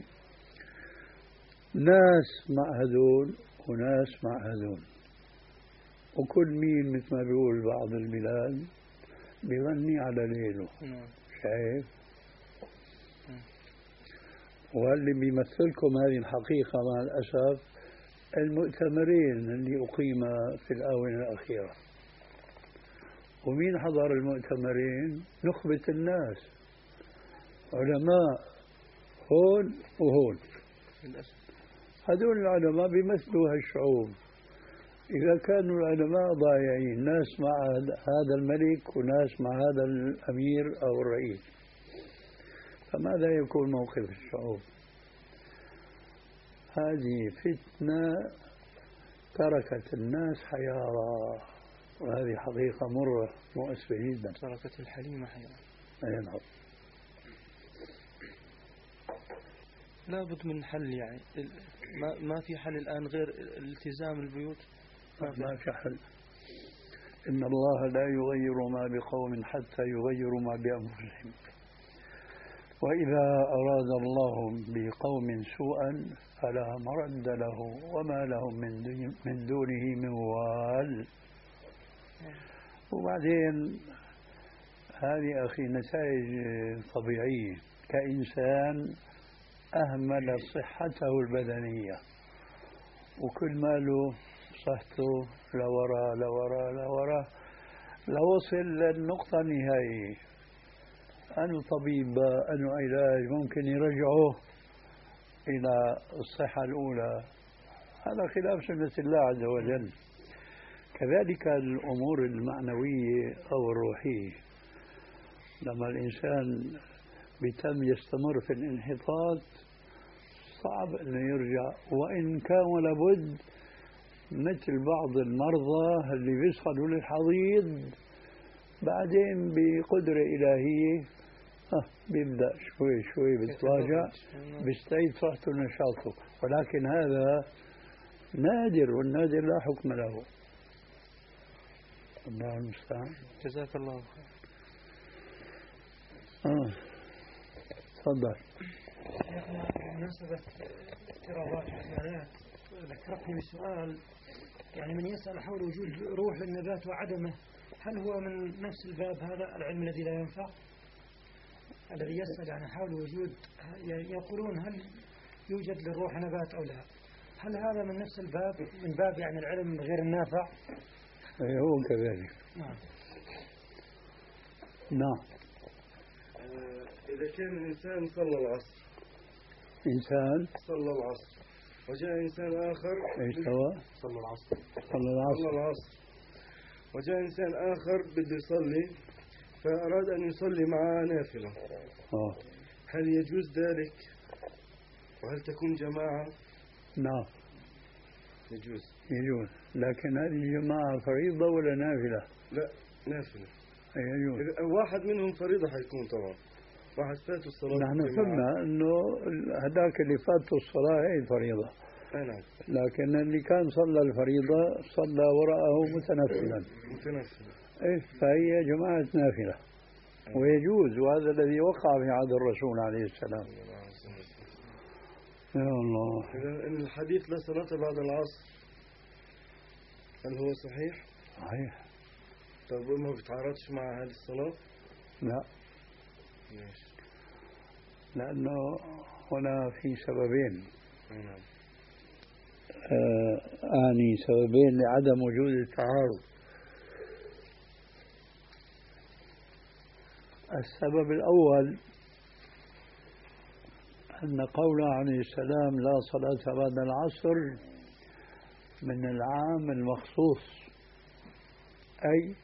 ناس مع هذول وناس مع هذول، وكل مين مثل ما بيقول بعض البلاد بيغني على ليله. شايف؟ واللي بيمثلكم هذه الحقيقة مع الأسف المؤتمرين اللي أقيم في الآونة الأخيرة. ومين حضر المؤتمرين؟ نخبة الناس، علماء هون وهون. هذول العلماء بيمثلوا هالشعوب. إذا كانوا العلماء ضايعين، ناس مع هذا الملك وناس مع هذا الأمير أو الرئيس، فماذا يكون موقف الشعوب؟ هذه فتنة تركت الناس حيارى، وهذه حقيقة مرة مؤسفة جدا. تركت الحليمة حيارى. أي نعم. لابد من حل، يعني ما ما في حل الآن غير التزام البيوت. ما في, ما في حل. إن الله لا يغير ما بقوم حتى يغيروا ما بأنفسهم، وإذا أراد الله بقوم سوءا فلا مرد له وما لهم من دونه من وال. وبعدين هذه أخي نتائج طبيعية. كإنسان أهمل صحته البدنية، وكل ماله صحته لورا لورا لورا لوصل للنقطة النهائية. أنه طبيب أنه علاج ممكن يرجعه إلى الصحة الأولى، هذا خلاف سنة الله عز وجل. كذلك الأمور المعنوية أو الروحية، لما الإنسان بيتم يستمر في الانحطاط صعب أنه يرجع، وإن كان لابد مثل بعض المرضى اللي بيصلوا للحضيض بعدين بقدرة إلهية آه بيبدأ شوي شوي بيتراجع بيستعيد صحته ونشاطه، ولكن هذا نادر، والنادر لا حكم له. الله المستعان. جزاك الله خير. اه تفضل. شيخنا بمناسبة اضطرابات الحيوانات ذكرتني بسؤال، يعني من يسأل حول وجود روح للنبات وعدمه، هل هو من نفس الباب هذا العلم الذي لا ينفع؟ الذي يسأل يعني حول وجود، يقولون هل يوجد للروح نبات أو لا، هل هذا من نفس الباب من باب يعني العلم غير النافع؟ أي هو كذلك. نعم. نعم. إذا كان الإنسان صلى العصر، إنسان صلى العصر وجاء إنسان آخر، إيش هو؟ صلى العصر صلى العصر صلى العصر وجاء إنسان آخر بده يصلي فأراد أن يصلي معه نافلة، آه. هل يجوز ذلك؟ وهل تكون جماعة؟ نعم يجوز. يجوز، لكن هذه الجماعة فريضة ولا نافلة؟ لا نافلة. يجوز. إذا واحد منهم فريضة حيكون طبعا، واحد فاته الصلاة. نحن قلنا إنه هذاك اللي فاته الصلاة هي الفريضة. نعم. لكن اللي كان صلى الفريضة صلى وراءه متنفلا. متنفلا. إيه فهي جماعة نافلة ويجوز، وهذا الذي وقع في عهد الرسول عليه السلام. يا الله. إذا إن الحديث لا صلاة بعد العصر هل هو صحيح؟ صحيح. طيب ما بتعارضش مع هذه الصلاة؟ لا. ماشي. لأنه هنا في سببين. نعم. آه أعني سببين لعدم وجود التعارض. السبب الأول أن قوله عليه السلام لا صلاة بعد العصر من العام المخصوص، أي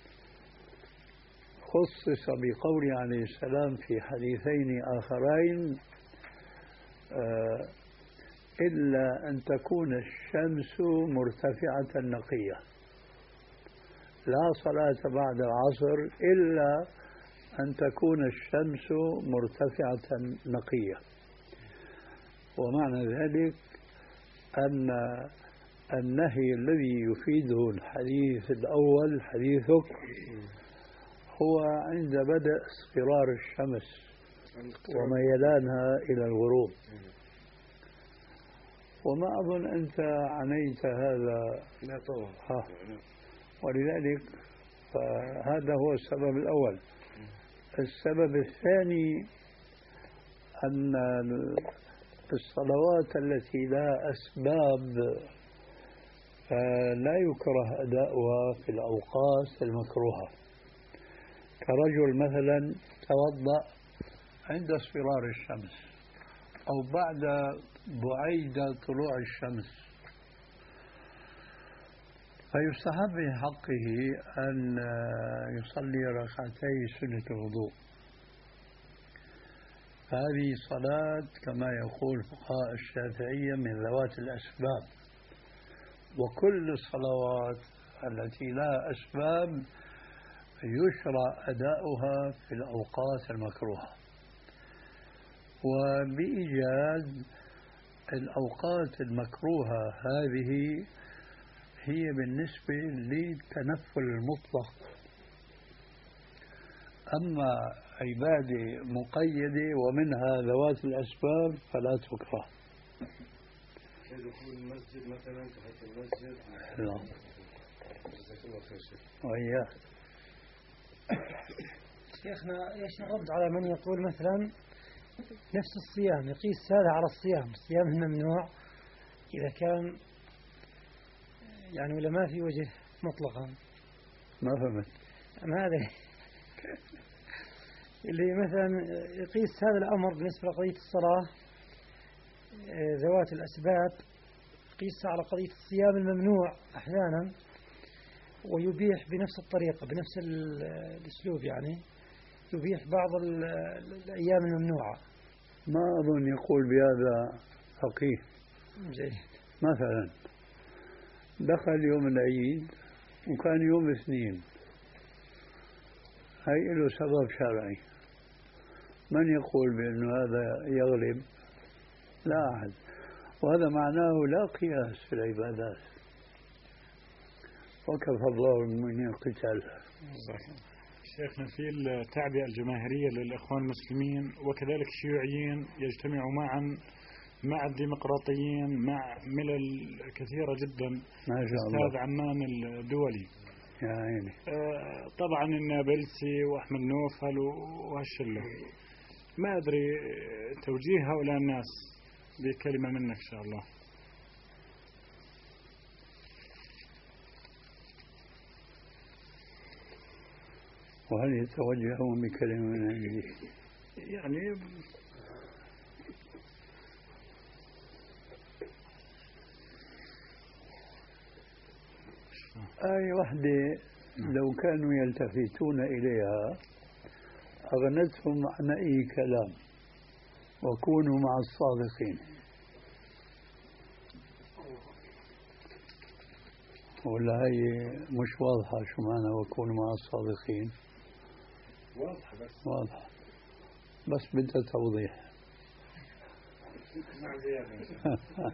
خصص بقوله عليه السلام في حديثين آخرين آه إلا أن تكون الشمس مرتفعة نقية، لا صلاة بعد العصر إلا أن تكون الشمس مرتفعة نقية. ومعنى ذلك أن النهي الذي يفيده الحديث الأول حديثك هو عند بدء اصفرار الشمس وميلانها إلى الغروب. وما أظن أنت عنيت هذا. لا طبعا. ها. ولذلك فهذا هو السبب الأول. السبب الثاني أن الصلوات التي لا أسباب لا يكره أداؤها في الأوقات المكروهة، كرجل مثلا توضأ عند اصفرار الشمس أو بعد بعيد طلوع الشمس، فيستحب في حقه أن يصلي ركعتي سنة الوضوء. هذه صلاة كما يقول فقهاء الشافعية من ذوات الأسباب، وكل الصلوات التي لا أسباب يشرع أداؤها في الأوقات المكروهة. وبإيجاد الأوقات المكروهة هذه هي بالنسبة للتنفل المطلق، أما عبادة مقيدة ومنها ذوات الأسباب فلا تكره. دخول المسجد مثلا، تحت المسجد. نعم. جزاك الله خير شيخ. وإياك. شيخنا ايش الرد على من يقول مثلا نفس الصيام، يقيس هذا على الصيام، الصيام الممنوع إذا كان يعني ولا ما في وجه مطلقا. ما فهمت. أما هذا اللي مثلا يقيس هذا الأمر بالنسبة لقضية الصلاة ذوات الأسباب، يقيس على قضية الصيام الممنوع أحيانا ويبيح بنفس الطريقة بنفس الأسلوب، يعني يبيح بعض الأيام الممنوعة. ما أظن يقول بهذا فقيه. جيد. مثلا دخل يوم العيد وكان يوم اثنين، هي له سبب شرعي، من يقول بأنه هذا يغلب؟ لا أحد. وهذا معناه لا قياس في العبادات، وكفى الله المؤمنين قتال. شيخنا في التعبئة الجماهيرية للإخوان المسلمين وكذلك الشيوعيين يجتمعوا معا مع الديمقراطيين مع ملل كثيرة جدا، ما شاء الله، أستاذ عمان الدولي يا عيني. آه طبعا النابلسي وأحمد نوفل وهالشلة، ما أدري توجيه هؤلاء الناس بكلمة منك إن شاء الله. وهل يتوجهون بكلمة من عندي؟ يعني آية واحدة لو كانوا يلتفتون إليها أغنتهم عن أي كلام، وكونوا مع الصادقين. ولا هي مش واضحة شو معنى وكونوا مع الصادقين؟ واضحة بس واضحة بس بدها توضيح. مع زيادة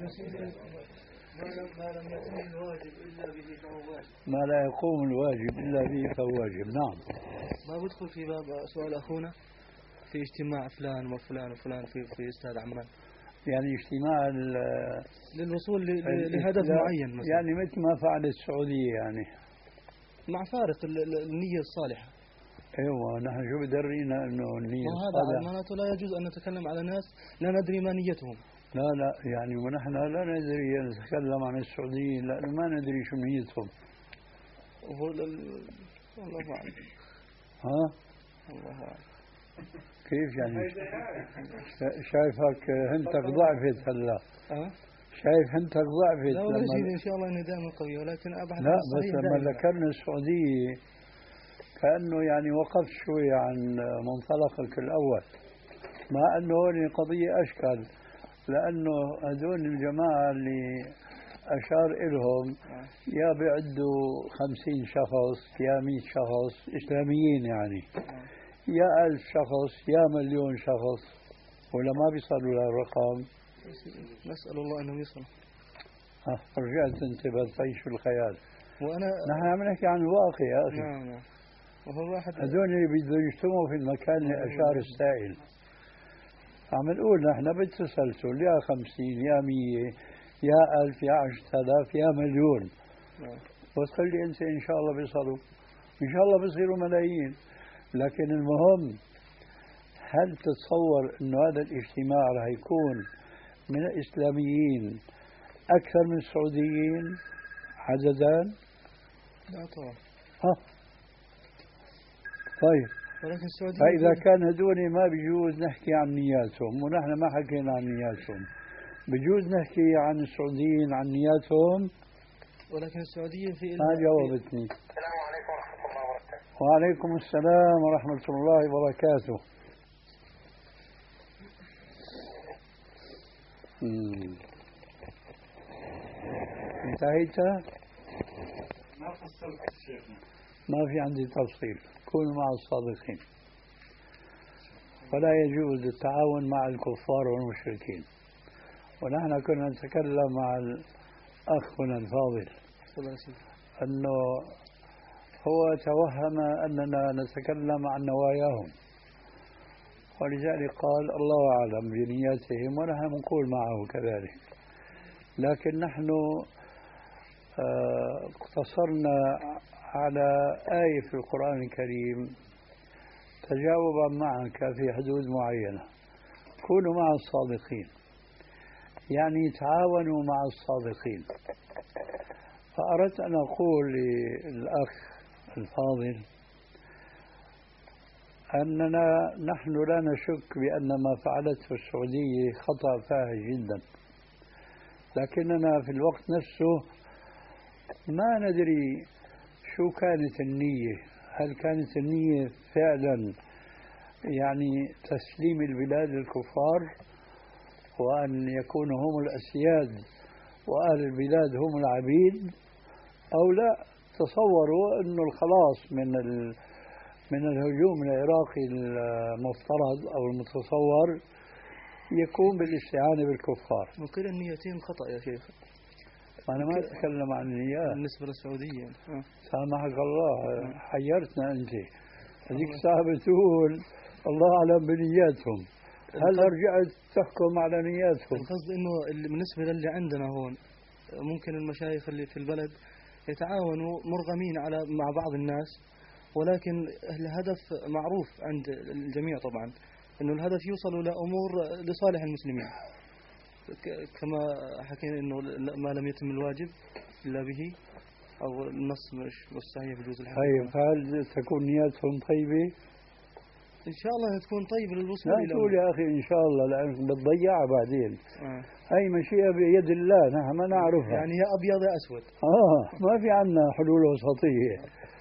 ما لم يقوم الواجب إلا به فهو واجب. ما لا يقوم الواجب إلا به فهو واجب. نعم. ما بدخل في باب سؤال أخونا في اجتماع فلان وفلان وفلان في في استاذ عمان، يعني اجتماع للوصول لهدف معين مثلا. يعني مثل ما فعل السعودية، يعني مع فارق النية الصالحة. ايوه، نحن شو بدرينا انه النية الصالحة؟ هذا معناته لا يجوز ان نتكلم على ناس لا ندري ما نيتهم. لا لا يعني ونحن لا ندري نتكلم عن السعوديين لانه ما ندري شو نيتهم. الله اعلم. ها؟ الله اعلم. كيف يعني؟ شايفك هنتك ضعفت هلا. أه؟ شايف هنتك ضعفت. لا والله سيدي ان شاء الله اني دائما قوي، ولكن ابحث لا بس لما ذكرنا السعودية كأنه يعني وقفت شوي عن منطلقك الأول، مع أنه هون قضية أشكال، لأنه هذول الجماعة اللي أشار إلهم يا بيعدوا خمسين شخص يا مئة شخص إسلاميين، يعني يا ألف شخص يا مليون شخص، ولا ما بيصلوا للرقم. نسأل الله أنه يصل. ها رجعت أنت بتعيش الخيال، وأنا نحن عم نحكي عن الواقع يا أخي. نعم نعم. وهو واحد هذول اللي بدهم يجتمعوا في المكان اللي أشار السائل، عم نقول نحن بالتسلسل يا خمسين يا مية يا ألف يا عشرة آلاف يا مليون. نعم. وتقول لي أنت إن شاء الله بيصلوا، إن شاء الله بيصيروا ملايين، لكن المهم هل تتصور أنه هذا الاجتماع رح يكون من الإسلاميين أكثر من السعوديين عددا؟ لا طبعا. ها طيب، ولكن السعوديين فإذا كان هدول ما بيجوز نحكي عن نياتهم، ونحن ما حكينا عن نياتهم، بيجوز نحكي عن السعوديين عن نياتهم. ولكن السعوديين في ما جاوبتني. السلام عليكم ورحمة الله وبركاته. وعليكم السلام ورحمة الله وبركاته. مم. انتهيت؟ ما فصلت شيخنا. ما في عندي تفصيل، كونوا مع الصادقين، ولا يجوز التعاون مع الكفار والمشركين. ونحن كنا نتكلم مع الأخ هنا الفاضل أنه هو توهم أننا نتكلم عن نواياهم، ولذلك قال الله أعلم بنياتهم، ونحن نقول معه كذلك. لكن نحن اقتصرنا على آية في القرآن الكريم تجاوبا معك في حدود معينة. كونوا مع الصادقين، يعني تعاونوا مع الصادقين. فأردت أن أقول للأخ الفاضل أننا نحن لا نشك بأن ما فعلته السعودية خطأ فاحش جدا، لكننا في الوقت نفسه ما ندري شو كانت النية. هل كانت النية فعلا يعني تسليم البلاد للكفار وأن يكونوا هم الأسياد وأهل البلاد هم العبيد، أو لا تصوروا أنه الخلاص من من الهجوم العراقي المفترض أو المتصور يكون بالاستعانة بالكفار؟ وكلا النيتين خطأ يا شيخ. أنا ما أتكلم عن النيات بالنسبة للسعودية. سامحك الله، حيرتنا أنت. هذيك الساعة بتقول الله أعلم بنياتهم، هل رجعت تحكم على نياتهم؟ القصد إنه بالنسبة للي عندنا هون ممكن المشايخ اللي في البلد يتعاونوا مرغمين على مع بعض الناس، ولكن الهدف معروف عند الجميع طبعا، إنه الهدف يوصلوا لأمور لصالح المسلمين، كما حكينا إنه ما لم يتم الواجب إلا به، أو النص مش مستحيل بجوز الحق. طيب هل تكون نياتهم طيبة؟ إن شاء الله تكون طيبة للوصول لا تقول يا أخي إن شاء الله، لأنك بتضيعها بعدين. آه. هاي مشيئة بيد الله، نحن ما نعرفها. يعني يا أبيض يا أسود. آه ما في عنا حلول وسطية.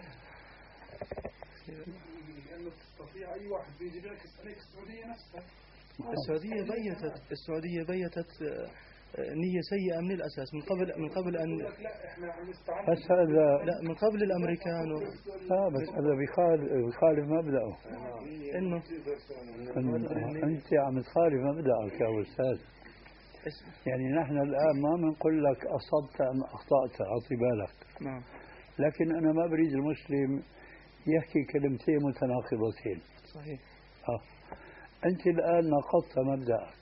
لأنه تستطيع أي واحد بيجي بيعكس عليك السعودية نفسها. السعودية بيتت السعودية بيتت نية سيئة من الأساس، من قبل من قبل أن بس هذا لا من قبل الأمريكان و... لا بس هذا بيخالف بيخالف مبدأه. إنه أنت عم تخالف مبدأك يا أستاذ. يعني نحن الآن ما بنقول لك أصبت أم أخطأت، أعطي بالك. نعم. لكن أنا ما بريد المسلم يحكي كلمتين متناقضتين. صحيح. آه. أنت الآن نقضت مبدأك،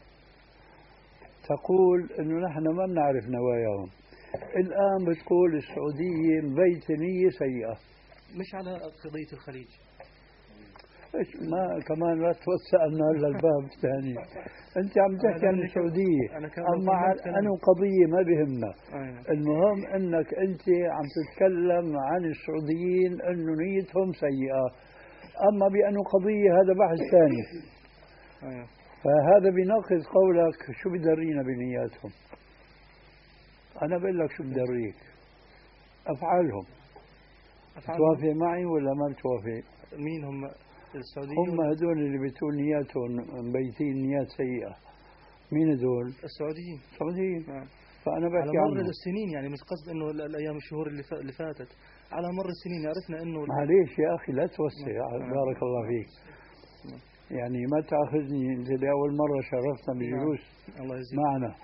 تقول إنه نحن ما بنعرف نواياهم. الآن بتقول السعودية مبيت نية سيئة. مش على قضية الخليج. إيش ما كمان لا توسع لنا هلا الباب الثاني. أنت عم تحكي عن السعودية، أما عن قضية ما بهمنا. المهم أنك أنت عم تتكلم عن السعوديين إنه نيتهم سيئة، أما بأنه قضية هذا بحث ثاني. فهذا بيناقض قولك شو بدرينا بنياتهم. أنا بقول لك شو بدريك، أفعالهم. توافق معي ولا ما بتوافق؟ مين هم السعوديين؟ هم هدول اللي بتقول نياتهم مبيتين نيات سيئة. مين هدول؟ السعوديين. السعوديين. نعم. فأنا بحكي على مر عنهم. السنين، يعني مش قصد إنه الأيام الشهور اللي اللي فاتت، على مر السنين عرفنا إنه. معليش يا أخي لا توسع، بارك الله فيك. يعني ما تأخذني، أنت لأول مرة شرفتنا بجلوس معنا.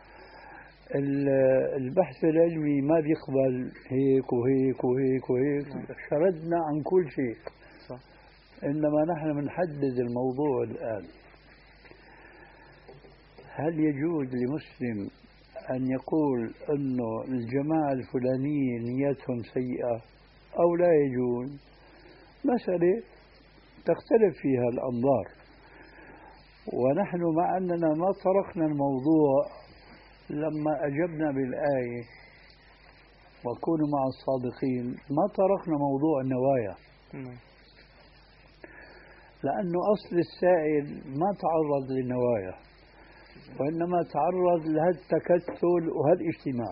البحث العلمي ما بيقبل هيك وهيك وهيك وهيك. شردنا عن كل شيء. صح. إنما نحن بنحدد الموضوع الآن. هل يجوز لمسلم أن يقول أنه الجماعة الفلانية نياتهم سيئة أو لا يجوز؟ مسألة تختلف فيها الأنظار، ونحن مع أننا ما طرقنا الموضوع لما أجبنا بالآية وكونوا مع الصادقين، ما طرقنا موضوع النوايا، لأنه أصل السائل ما تعرض للنوايا، وإنما تعرض لهالتكتل وهالاجتماع.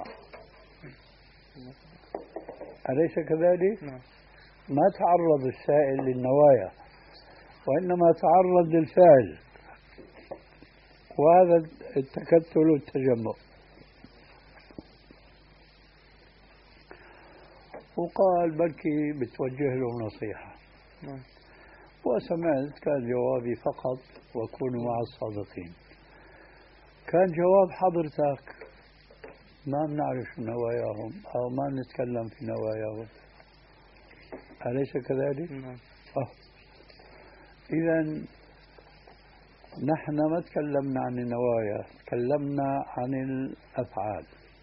أليس كذلك؟ ما تعرض السائل للنوايا، وإنما تعرض للفعل، وهذا التكتل والتجمع. وقال بلكي بتوجه له نصيحة. وسمعت كان جوابي فقط وكونوا مع الصادقين. كان جواب حضرتك ما بنعرف نواياهم أو ما بنتكلم في نواياهم. أليس كذلك؟ نعم. آه. إذن نحن ما تكلمنا عن النوايا، تكلمنا عن الأفعال.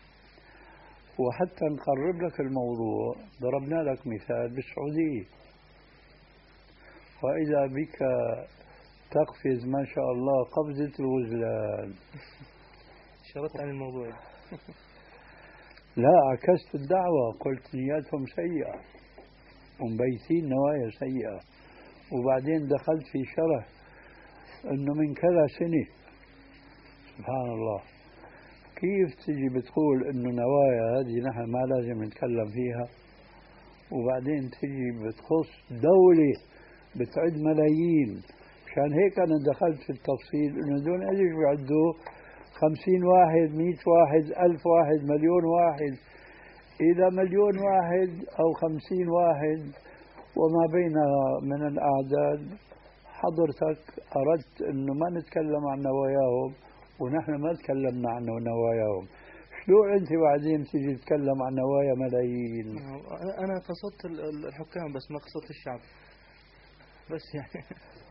وحتى نقرب لك الموضوع ضربنا لك مثال بالسعودية، وإذا بك تقفز ما شاء الله قفزة الغزلان. شرطت عن الموضوع. لا، عكست الدعوة، قلت نياتهم سيئة ومبيتين نوايا سيئة، وبعدين دخلت في شرح انه من كذا سنة. سبحان الله، كيف تجي بتقول انه نوايا هذه نحن ما لازم نتكلم فيها، وبعدين تجي بتخص دولة بتعد ملايين. مشان هيك انا دخلت في التفصيل انه دول ايش بيعدوا خمسين واحد، مئة واحد، ألف واحد، مليون واحد. إذا مليون واحد أو خمسين واحد وما بينها من الأعداد، حضرتك أردت أنه ما نتكلم عن نواياهم ونحن ما تكلمنا عن نواياهم. شلو أنت بعدين تيجي تتكلم عن نوايا ملايين؟ أنا قصدت الحكام بس ما قصدت الشعب بس يعني.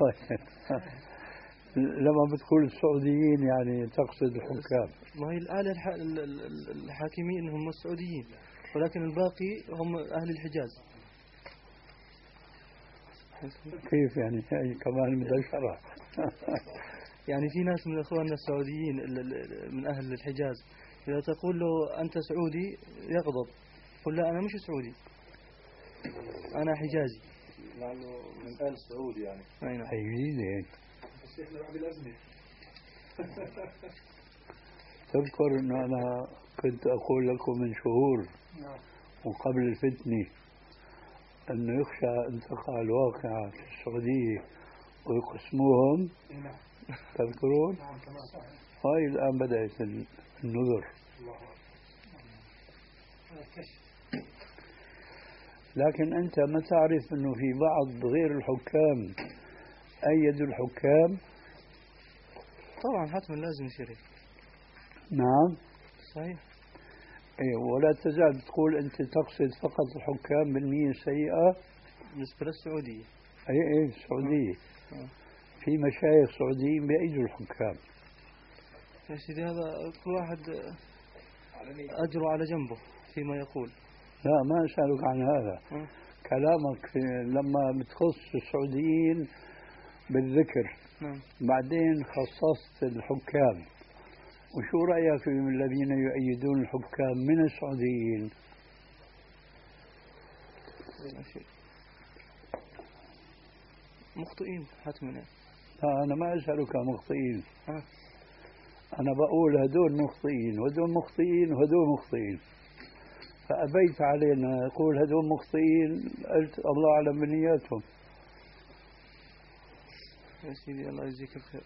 لما بتقول السعوديين يعني تقصد الحكام. ما هي الآلة الح... الحاكمين هم السعوديين، ولكن الباقي هم أهل الحجاز. كيف يعني؟ يعني كمان بدها شرح. يعني في ناس من إخواننا السعوديين من أهل الحجاز إذا تقول له أنت سعودي يغضب، قل لا أنا مش سعودي، أنا حجازي. لأنه من آل سعودي يعني. أيوة. حجازي. الشيخ بعد الأزمة. تذكر أنه أنا كنت أقول لكم من شهور وقبل الفتنة أنه يخشى أن تقع الواقعة في السعودية ويقسموهم. تذكرون؟ هاي الآن بدأت النذر. لكن أنت ما تعرف أنه في بعض غير الحكام أيدوا الحكام؟ طبعا حتما لازم يصير. نعم صحيح. أيوة، ولا تزال تقول أنت تقصد فقط الحكام بالنية السيئة بالنسبة للسعودية. أي أي السعودية. آه. في مشايخ سعوديين بيأيدوا الحكام. يا سيدي هذا كل واحد أجره على جنبه فيما يقول. لا ما أسألك عن هذا. آه. كلامك لما بتخص السعوديين بالذكر. نعم. بعدين خصصت الحكام، وشو رأيك في الذين يؤيدون الحكام من السعوديين؟ مخطئين حتما. لا أنا ما أسألك مخطئين. آه. أنا بقول هدول مخطئين وهدول مخطئين وهدول مخطئين، فأبيت علينا أقول هدول مخطئين، قلت الله أعلم بنياتهم. يا سيدي الله يجزيك الخير.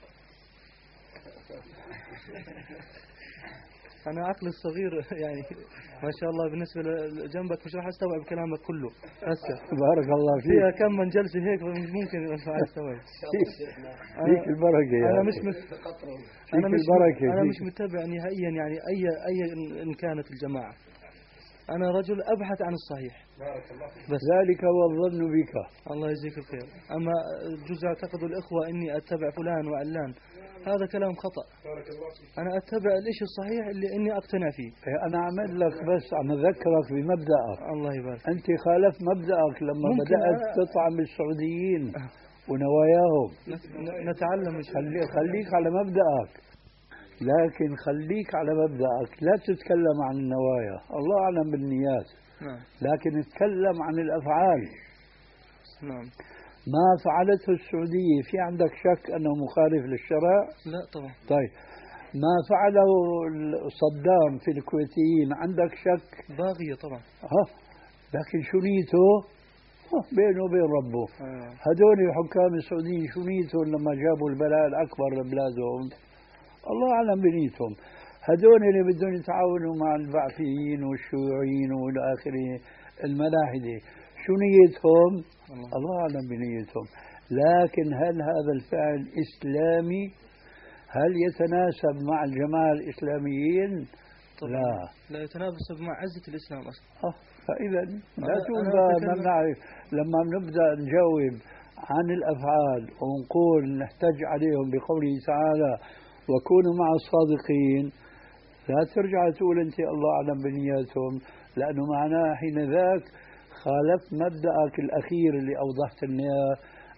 أنا عقلي الصغير يعني ما شاء الله بالنسبة لجنبك مش راح أستوعب كلامك كله هسه. بارك الله فيك. فيها كم من جلسة هيك مش ممكن أستوعب. فيك البركة يا أنا مش مت... أنا مش البركة. أنا مش متابع نهائيا يعني أي أي إن كانت الجماعة. أنا رجل أبحث عن الصحيح. بس ذلك هو الظن بك. الله يجزيك الخير. أما جزء اعتقد الإخوة إني أتبع فلان وعلان، هذا كلام خطأ. أنا أتبع الإشي الصحيح اللي إني أقتنع فيه. أنا عمل لك بس عم أذكرك بمبدأك. الله يبارك. أنت خالفت مبدأك لما بدأت تطعن بالسعوديين ونواياهم. نتعلم. خلي خليك على مبدأك، لكن خليك على مبدأك، لا تتكلم عن النوايا، الله أعلم بالنيات. نعم. لكن اتكلم عن الأفعال. نعم. ما فعلته السعودية في عندك شك أنه مخالف للشرع؟ لا طبعا. طيب ما فعله صدام في الكويتيين عندك شك؟ باغية طبعا. ها لكن شو نيته؟ بينه وبين ربه. آه. هدول الحكام السعوديين شو نيتهم لما جابوا البلاء الأكبر لبلادهم؟ الله أعلم بنيتهم. هدول اللي بدهم يتعاونوا مع البعثيين والشيوعيين والى اخره الملاحده، شو نيتهم؟ الله, الله أعلم بنيتهم. لكن هل هذا الفعل إسلامي؟ هل يتناسب مع الجماعة الإسلاميين؟ لا لا يتناسب مع عزة الإسلام أصلا. آه فإذا لا تقول نعرف لما نبدأ نجاوب عن الأفعال ونقول نحتج عليهم بقوله تعالى وكونوا مع الصادقين، لا ترجع تقول أنت الله أعلم بنياتهم، لأنه معناه حين ذاك خالفت مبدأك الأخير اللي أوضحت لنا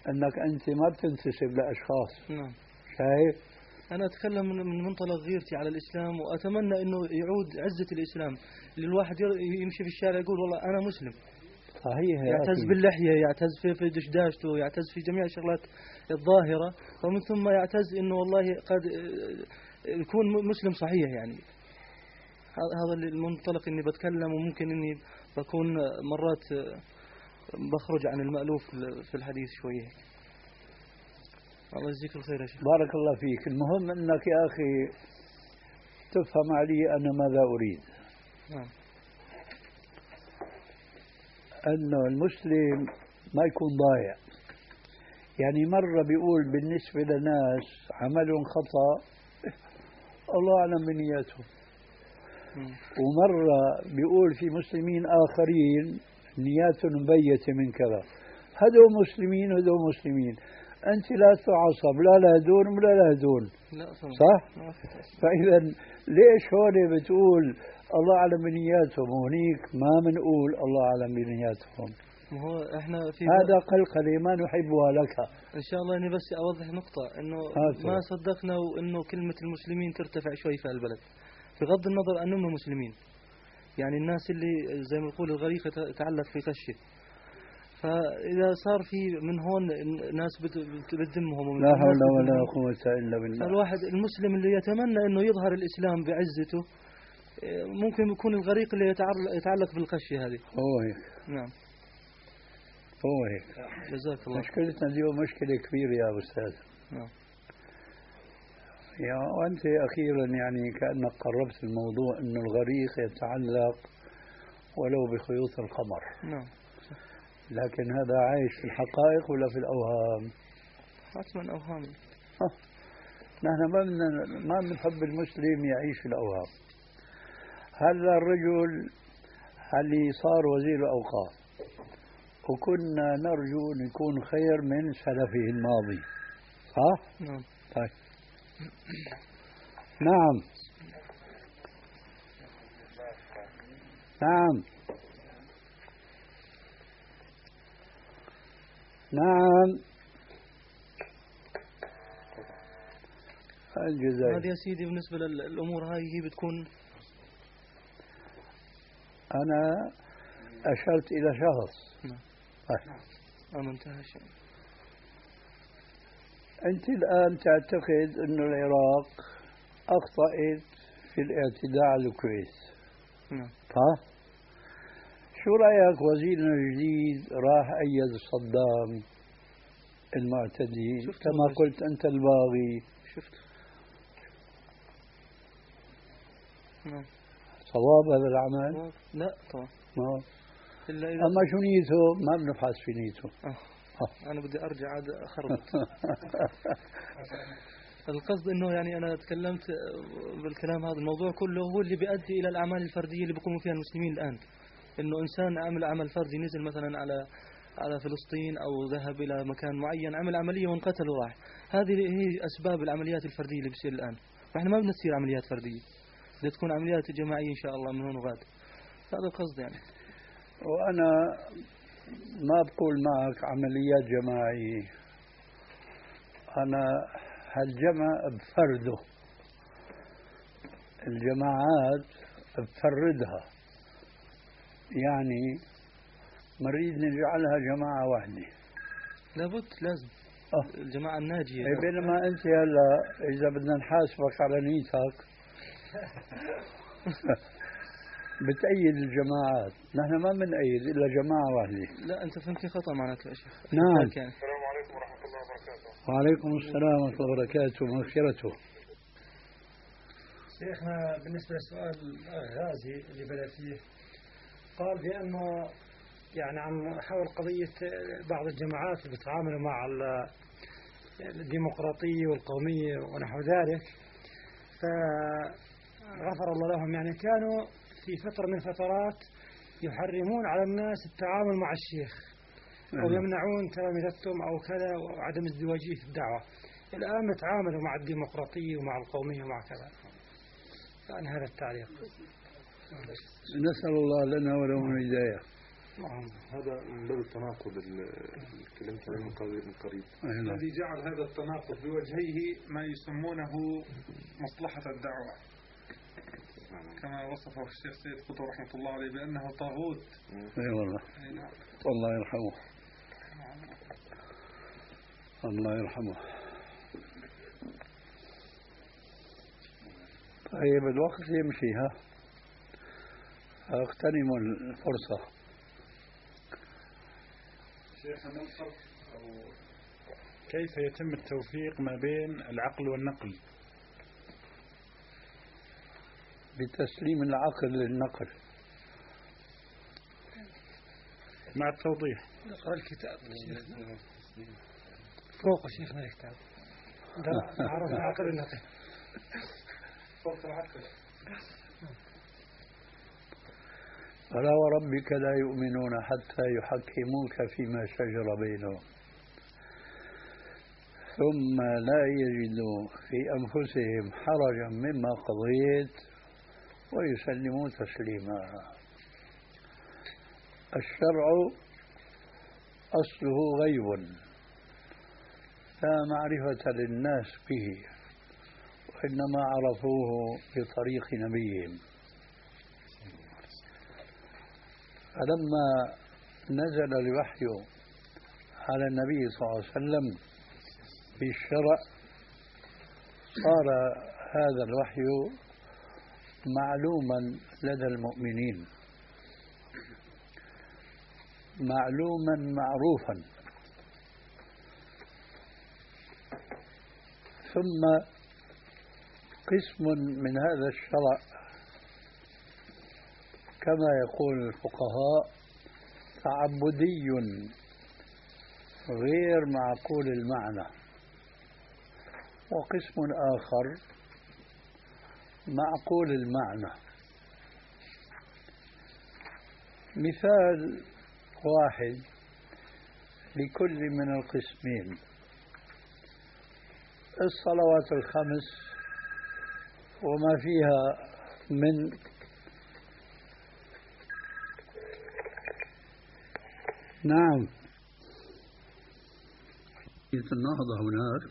أنك أنت ما بتنتسب لأشخاص. نعم. شايف؟ أنا أتكلم من من منطلق غيرتي على الإسلام، وأتمنى إنه يعود عزة الإسلام، اللي الواحد يمشي في الشارع يقول والله أنا مسلم. صحيح. يعتز باللحية، يعتز في في دشداشته، يعتز في جميع الشغلات الظاهرة، ومن ثم يعتز إنه والله قد يكون مسلم صحيح. يعني هذا المنطلق إني بتكلم، وممكن إني بكون مرات بخرج عن المألوف في الحديث شوية. الله يجزيك الخير يا شيخ. بارك الله فيك. المهم أنك يا أخي تفهم علي أنا ماذا أريد. نعم. أنه المسلم ما يكون ضايع. يعني مرة بيقول بالنسبة لناس عملهم خطأ الله أعلم بنياتهم، ومرة بيقول في مسلمين آخرين نياتهم مبيتة من كذا. هذول مسلمين وهذول مسلمين، أنت لا تعصب لا لهدون ولا لهدون، صح؟ فإذا ليش هون بتقول الله أعلم بنياتهم وهنيك ما بنقول الله أعلم بنياتهم؟ هو احنا في هذا قلقلة ما نحبها لك. ان شاء الله اني بس اوضح نقطة، انه ما صدقنا وانه كلمة المسلمين ترتفع شوي في البلد، بغض النظر انهم مسلمين. يعني الناس اللي زي ما يقول الغريق تعلق في قشه، فاذا صار في من هون ناس بتذمهم لا حول ولا قوة الا بالله. الواحد المسلم اللي يتمنى انه يظهر الاسلام بعزته ممكن يكون الغريق اللي يتعلق بالقشه هذه. هو هيك. نعم. هو هيك. جزاك الله. مشكلتنا اليوم مشكلة كبيرة يا أستاذ. نعم. يا وأنت أخيرا يعني كأنك قربت الموضوع إنه الغريق يتعلق ولو بخيوط القمر. نعم. لكن هذا عايش في الحقائق ولا في الأوهام؟ حتما أوهام. أه. نحن ما ما بنحب المسلم يعيش في الأوهام. هذا الرجل اللي صار وزير الأوقاف وكنا نرجو أن يكون خير من سلفه الماضي، صح؟ نعم. طيب. نعم. نعم. نعم. الجزائر. هذه يا سيدي بالنسبة للأمور هاي هي بتكون. أنا أشرت إلى شخص. نعم. أنا انتهى شيء. أنت الآن تعتقد أن العراق أخطأت في الاعتداء على الكويت. نعم. ها؟ شو رأيك وزيرنا الجديد راح أيد صدام المعتدي كما قلت أنت الباغي؟ شفت. نعم. صواب هذا العمل؟ لا طبعا. ما. إلا إذا أما شو نيته ما بنبحث في نيته. أه. أه. أنا بدي أرجع عاد أخربط. القصد إنه يعني أنا تكلمت بالكلام هذا الموضوع كله هو اللي بيؤدي إلى الأعمال الفردية اللي بيقوموا فيها المسلمين الآن. إنه إنسان عمل عمل فردي نزل مثلا على على فلسطين أو ذهب إلى مكان معين عمل عملية وانقتل وراح. هذه هي أسباب العمليات الفردية اللي بتصير الآن. فإحنا ما بدنا تصير عمليات فردية، بدها تكون عمليات جماعية إن شاء الله من هون وغاد. هذا القصد يعني. وأنا ما بقول معك عمليات جماعية، أنا هالجمع بفرده، الجماعات بفردها، يعني نريد نجعلها جماعة واحدة. لابد لازم أه. الجماعة الناجية. بينما أنت هلا إذا بدنا نحاسبك على نيتك بتأيد الجماعات، نحن ما بنأيد إلا جماعة واحدة. لا أنت فهمتني خطأ معناته يا شيخ. نعم. السلام عليكم ورحمة الله وبركاته. وعليكم السلام ورحمة الله وبركاته ومغفرته. شيخنا بالنسبة للسؤال الغازي اللي بدأ فيه، قال بأنه يعني عن حول قضية بعض الجماعات اللي بتتعاملوا مع الديمقراطية والقومية ونحو ذلك، فغفر الله لهم يعني كانوا في فترة من فترات يحرمون على الناس التعامل مع الشيخ أو يمنعون تلامذتهم أو كذا وعدم ازدواجية في الدعوة. الآن نتعامل مع الديمقراطية ومع القومية ومع كذا. يعني هذا التعليق. نسأل الله لنا ولهم الهداية. هذا من باب التناقض اللي تكلمت عليه من قريب من قريب. الذي جعل هذا التناقض بوجهيه ما يسمونه مصلحة الدعوة، كما وصفه الشيخ سيد قطب رحمة الله عليه بأنه طاغوت. اي والله. الله يرحمه. الله يرحمه. طيب الوقت يمشي، ها اغتنموا الفرصة. شيخ، ما الفرق أو كيف يتم التوفيق ما بين العقل والنقل؟ بتسليم العقل للنقل مع التوضيح. نقرأ الكتاب فوق شيخنا الكتاب عرف العقل والنقل فوق العقل. فلا وربك لا يؤمنون حتى يحكموك فيما شجر بينهم ثم لا يجدوا في أنفسهم حرجا مما قضيت ويسلموا تسليما. الشرع أصله غيب لا معرفة للناس به، وإنما عرفوه بطريق نبيهم. فلما نزل الوحي على النبي صلى الله عليه وسلم بالشرع صار هذا الوحي معلوما لدى المؤمنين، معلوما معروفا. ثم قسم من هذا الشرع كما يقول الفقهاء تعبدي غير معقول المعنى، وقسم آخر معقول المعنى. مثال واحد لكل من القسمين: الصلوات الخمس وما فيها من نعم النهضة هناك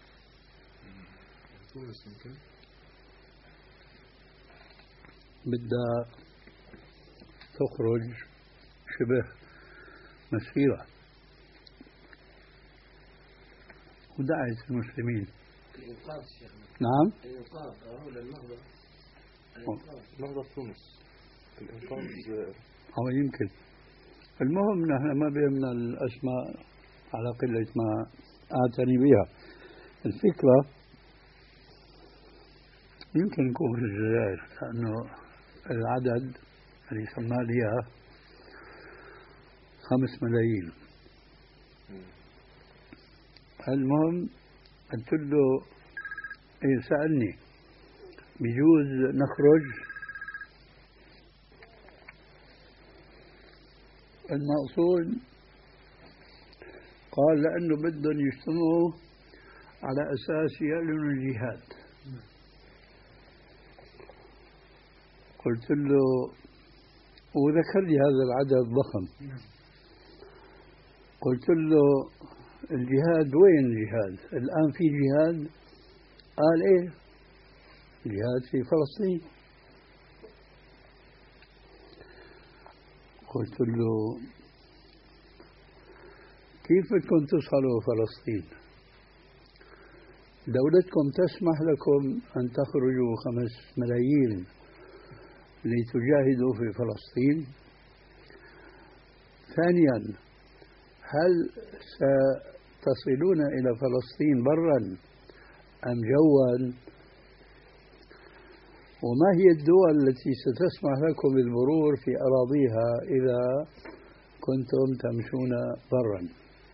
بدها تخرج شبه مسيرة ودعت المسلمين. الإنقاذ شيخ. نعم. الإنقاذ أهو للنهضة. نهضة تونس. الإنقاذ أو يمكن. المهم نحن ما بيهمنا الأسماء على قلة ما أعتني بها. الفكرة يمكن يكون في الجزائر، لأنه العدد اللي سماه لي إياه خمس ملايين. المهم قلت له إيه، سألني بيجوز نخرج؟ المقصود قال لأنه بدهم يجتمعوا على أساس يعلنوا الجهاد. قلت له وذكر لي هذا العدد ضخم. قلت له الجهاد وين الجهاد؟ الآن في جهاد؟ قال إيه، الجهاد في فلسطين. قلت له كيف بدكم تصلوا فلسطين؟ دولتكم تسمح لكم أن تخرجوا خمس ملايين لتجاهدوا في فلسطين؟ ثانيا، هل ستصلون إلى فلسطين برا أم جوا؟ وما هي الدول التي ستسمح لكم بالمرور في أراضيها إذا كنتم تمشون برا؟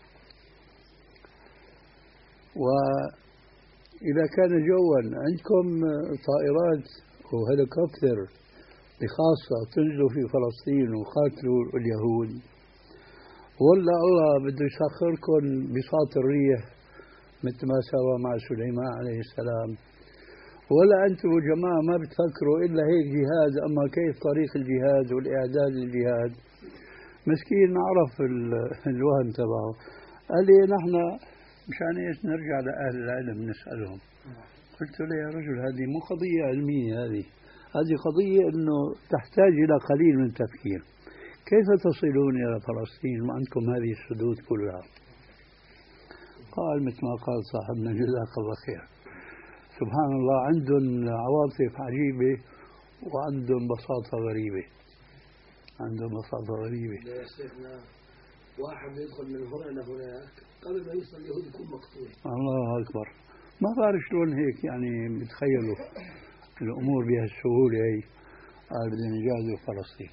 وإذا كان جوا عندكم طائرات وهليكوبتر بخاصة تنزلوا في فلسطين وقاتلوا اليهود، ولا الله بده يسخركم بساط الريح مثل ما سوى مع سليمان عليه السلام؟ ولا أنتم جماعة ما بتفكروا إلا هيك جهاد؟ أما كيف طريق الجهاد والإعداد للجهاد؟ مسكين عرف ال- الوهم تبعه، قال لي نحن مشان ايش نرجع لأهل العلم نسألهم. قلت له يا رجل هذه مو قضية علمية، هذه هذه قضية أنه تحتاج إلى قليل من التفكير. كيف تصلون إلى فلسطين وعندكم هذه السدود كلها؟ قال مثل ما قال صاحبنا جزاك الله خير، سبحان الله عندهم عواطف عجيبة وعندهم بساطة غريبة، عندهم بساطة غريبة. يا شيخنا واحد يدخل من هنا لهناك قبل ما يوصل اليهود يكون مقتول. الله أكبر. ما بعرف شلون هيك يعني بتخيلوا الأمور بهالسهولة هي. قال بدنا نجازوا فلسطين.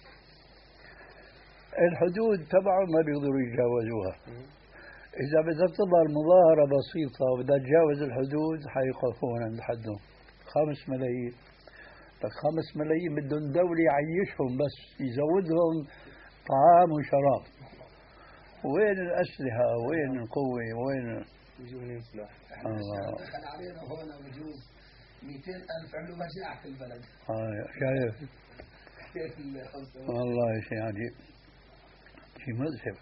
الحدود تبعهم ما بيقدروا يتجاوزوها. إذا بدها تظهر مظاهرة بسيطة وبدها تجاوز الحدود حيوقفون عند حدهم. خمس ملايين، لك خمس ملايين بدهم دولة يعيشهم بس يزودهم طعام وشراب. وين الأسلحة؟ وين القوة؟ وين يجوا منين سلاح؟ الله. دخل علينا هنا بجوز مئتين ألف عملوا مجاعة في البلد. آه شايف والله شيء عجيب، شيء مذهب.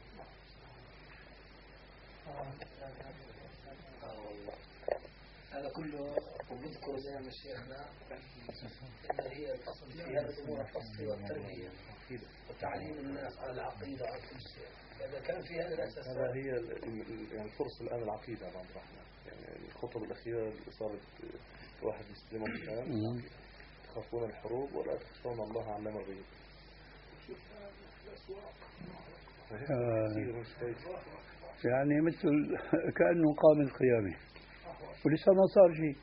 هذا كله وبذكر زي ما شيخنا ان هي الاصل في هذه الامور الفصل والتربيه وتعليم الناس على العقيده على كل شيء. اذا كان في هذا الاساس هذا هي يعني فرص الان العقيده عبد الرحمن، يعني الخطب الاخيره اللي صارت واحد يستلمها الان، تخافون الحروب ولا تخشون الله علم الغيب. يعني مثل كأنه قام القيامة ولسه ما صار شيء.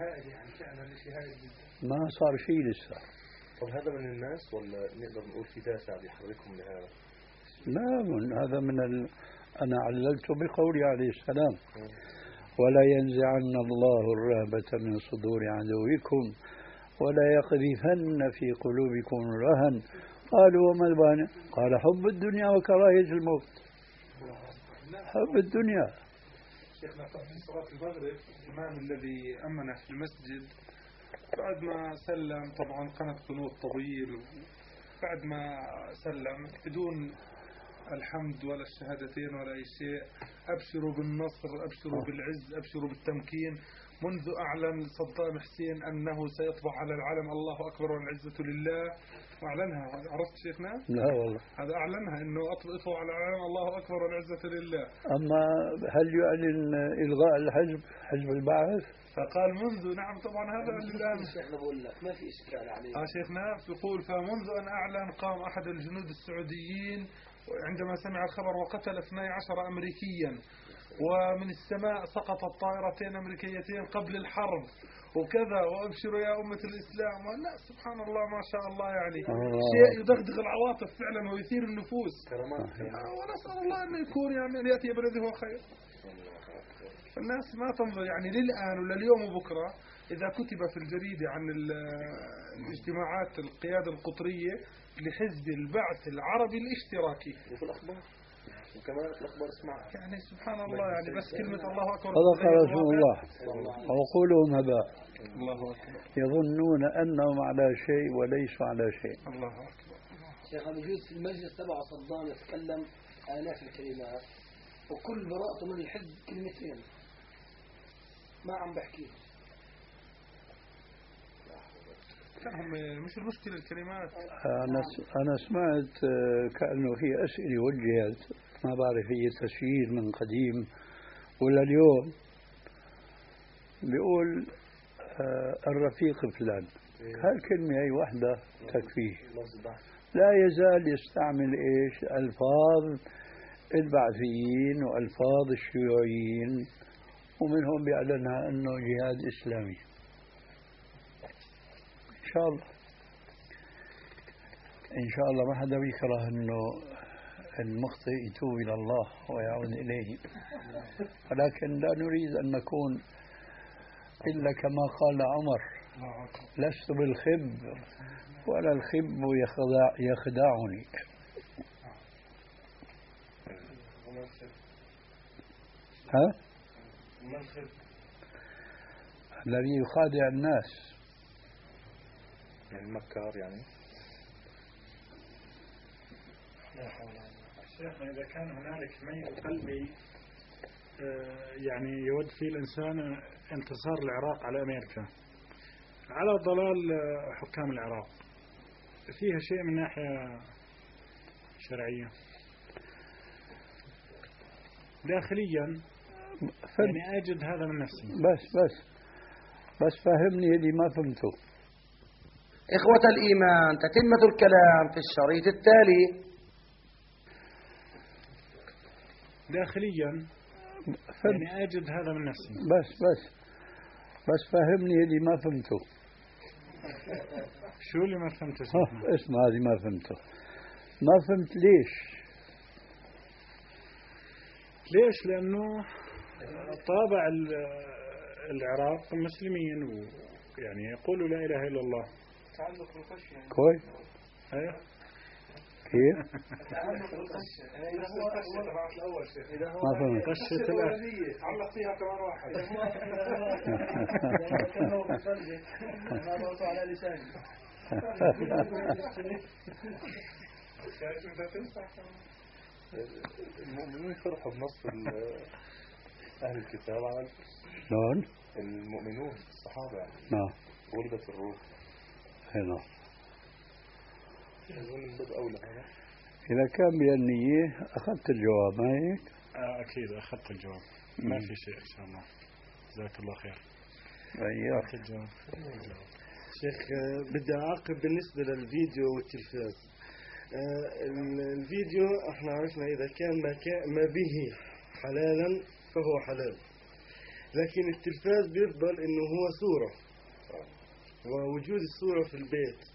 ما صار شيء لسه. طب هذا من الناس ولا نقدر نقول في دافع بيحركهم لهذا؟ لا، من هذا من ال... أنا عللت بقولي عليه السلام ولا ينزعن الله الرهبة من صدور عدوكم ولا يقذفن في قلوبكم الرهن. قالوا وما البانع؟ قال حب الدنيا وكراهية الموت. حب الدنيا. شيخنا في صلاة المغرب الإمام الذي أمنا في المسجد بعد ما سلم طبعا قناة قنوت طويل، بعد ما سلم بدون الحمد ولا الشهادتين ولا أي شيء، أبشروا بالنصر، أبشروا بالعز، أبشروا بالتمكين، منذ أعلن صدام حسين أنه سيطبع على العلم الله أكبر والعزة لله، وأعلنها. عرفت شيخنا؟ لا والله. هذا أعلنها أنه أطلقوا على العلم الله أكبر والعزة لله. أما هل يعلن إلغاء الحزب، حزب البعث؟ فقال منذ، نعم طبعا هذا الآن شيخنا بقول لك ما في إشكال عليه. آه شيخنا يقول فمنذ أن أعلن قام أحد الجنود السعوديين عندما سمع الخبر وقتل اثني عشر أمريكيا، ومن السماء سقطت طائرتين أمريكيتين قبل الحرب وكذا، وأبشروا يا أمة الإسلام. لا سبحان الله ما شاء الله، يعني الله. شيء يدغدغ العواطف فعلا ويثير النفوس. كرامات. آه ونسأل الله أن يكون يعني أن يأتي بالذي هو خير. الناس ما تنظر يعني للآن ولا اليوم وبكرة. إذا كتب في الجريدة عن الاجتماعات القيادة القطرية لحزب البعث العربي الاشتراكي وفي الأخبار وكمان الأخبار اسمع، يعني سبحان الله، يعني بس كلمة الله أكبر. صدق رسول الله وقولهم هباء. الله أكبر. يظنون أنهم على شيء وليسوا على شيء. الله أكبر. شيخ أبو جود في المجلس تبع صدام يتكلم آلاف الكلمات وكل براءته من الحزب كلمتين ما عم بحكي. هم مش المشكلة الكلمات. أنا أنا سمعت كأنه في أسئلة وجهت، ما بعرف هي تسجيل من قديم ولا اليوم، بيقول الرفيق فلان. هالكلمة هي وحدة تكفيه. لا يزال يستعمل إيش ألفاظ البعثيين وألفاظ الشيوعيين، ومنهم بيعلنها أنه جهاد إسلامي. إن شاء الله إن شاء الله ما حدا بيكره أنه المخطئ يتوب إلى الله ويعود إليه، ولكن لا نريد أن نكون إلا كما قال عمر لست بالخب ولا الخب يخدع يخدعني. ها؟ الذي يخادع الناس يعني مكار يعني. شيخنا إذا كان هنالك ميل قلبي يعني يود فيه الإنسان انتصار العراق على أمريكا على ضلال حكام العراق، فيها شيء من ناحية شرعية داخليا يعني أجد هذا من نفسي. بس بس بس فهمني اللي ما فهمته. إخوة الإيمان، تتمة الكلام في الشريط التالي. داخليا يعني أجد هذا من نفسي. بس بس بس فهمني اللي ما فهمته. شو اللي ما فهمته؟ اسمع هذه ما فهمته. ما فهمت ليش؟ ليش؟ لأنه طابع العراق مسلمين ويعني يقولوا لا إله إلا الله. تعلق بالخشية. كويس. أيه. كيف؟ تعلق بالخشية. إذا هو الخشية الأول شيخ. إذا هو ما فهمت. خشية الأهل. علق فيها كمان واحد. كانوا بقلبك ما ضغطوا على لساني. المؤمنون يفرحوا بنص أهل الكتاب على شلون؟ المؤمنون الصحابة يعني. نعم. غلبت الروح. هنا. من باب أولى هذا. إذا كان بهالنية أخذت الجواب، ما هيك؟ آه أكيد أخذت الجواب. ما في شيء إن شاء الله. جزاك الله خير. أيوه. أخذت الجواب. شيخ بدي أعقب بالنسبة للفيديو والتلفاز. الفيديو احنا عرفنا إذا كان ما, كان ما به حلالا فهو حلال، لكن التلفاز بيفضل إنه هو صورة، ووجود الصورة في البيت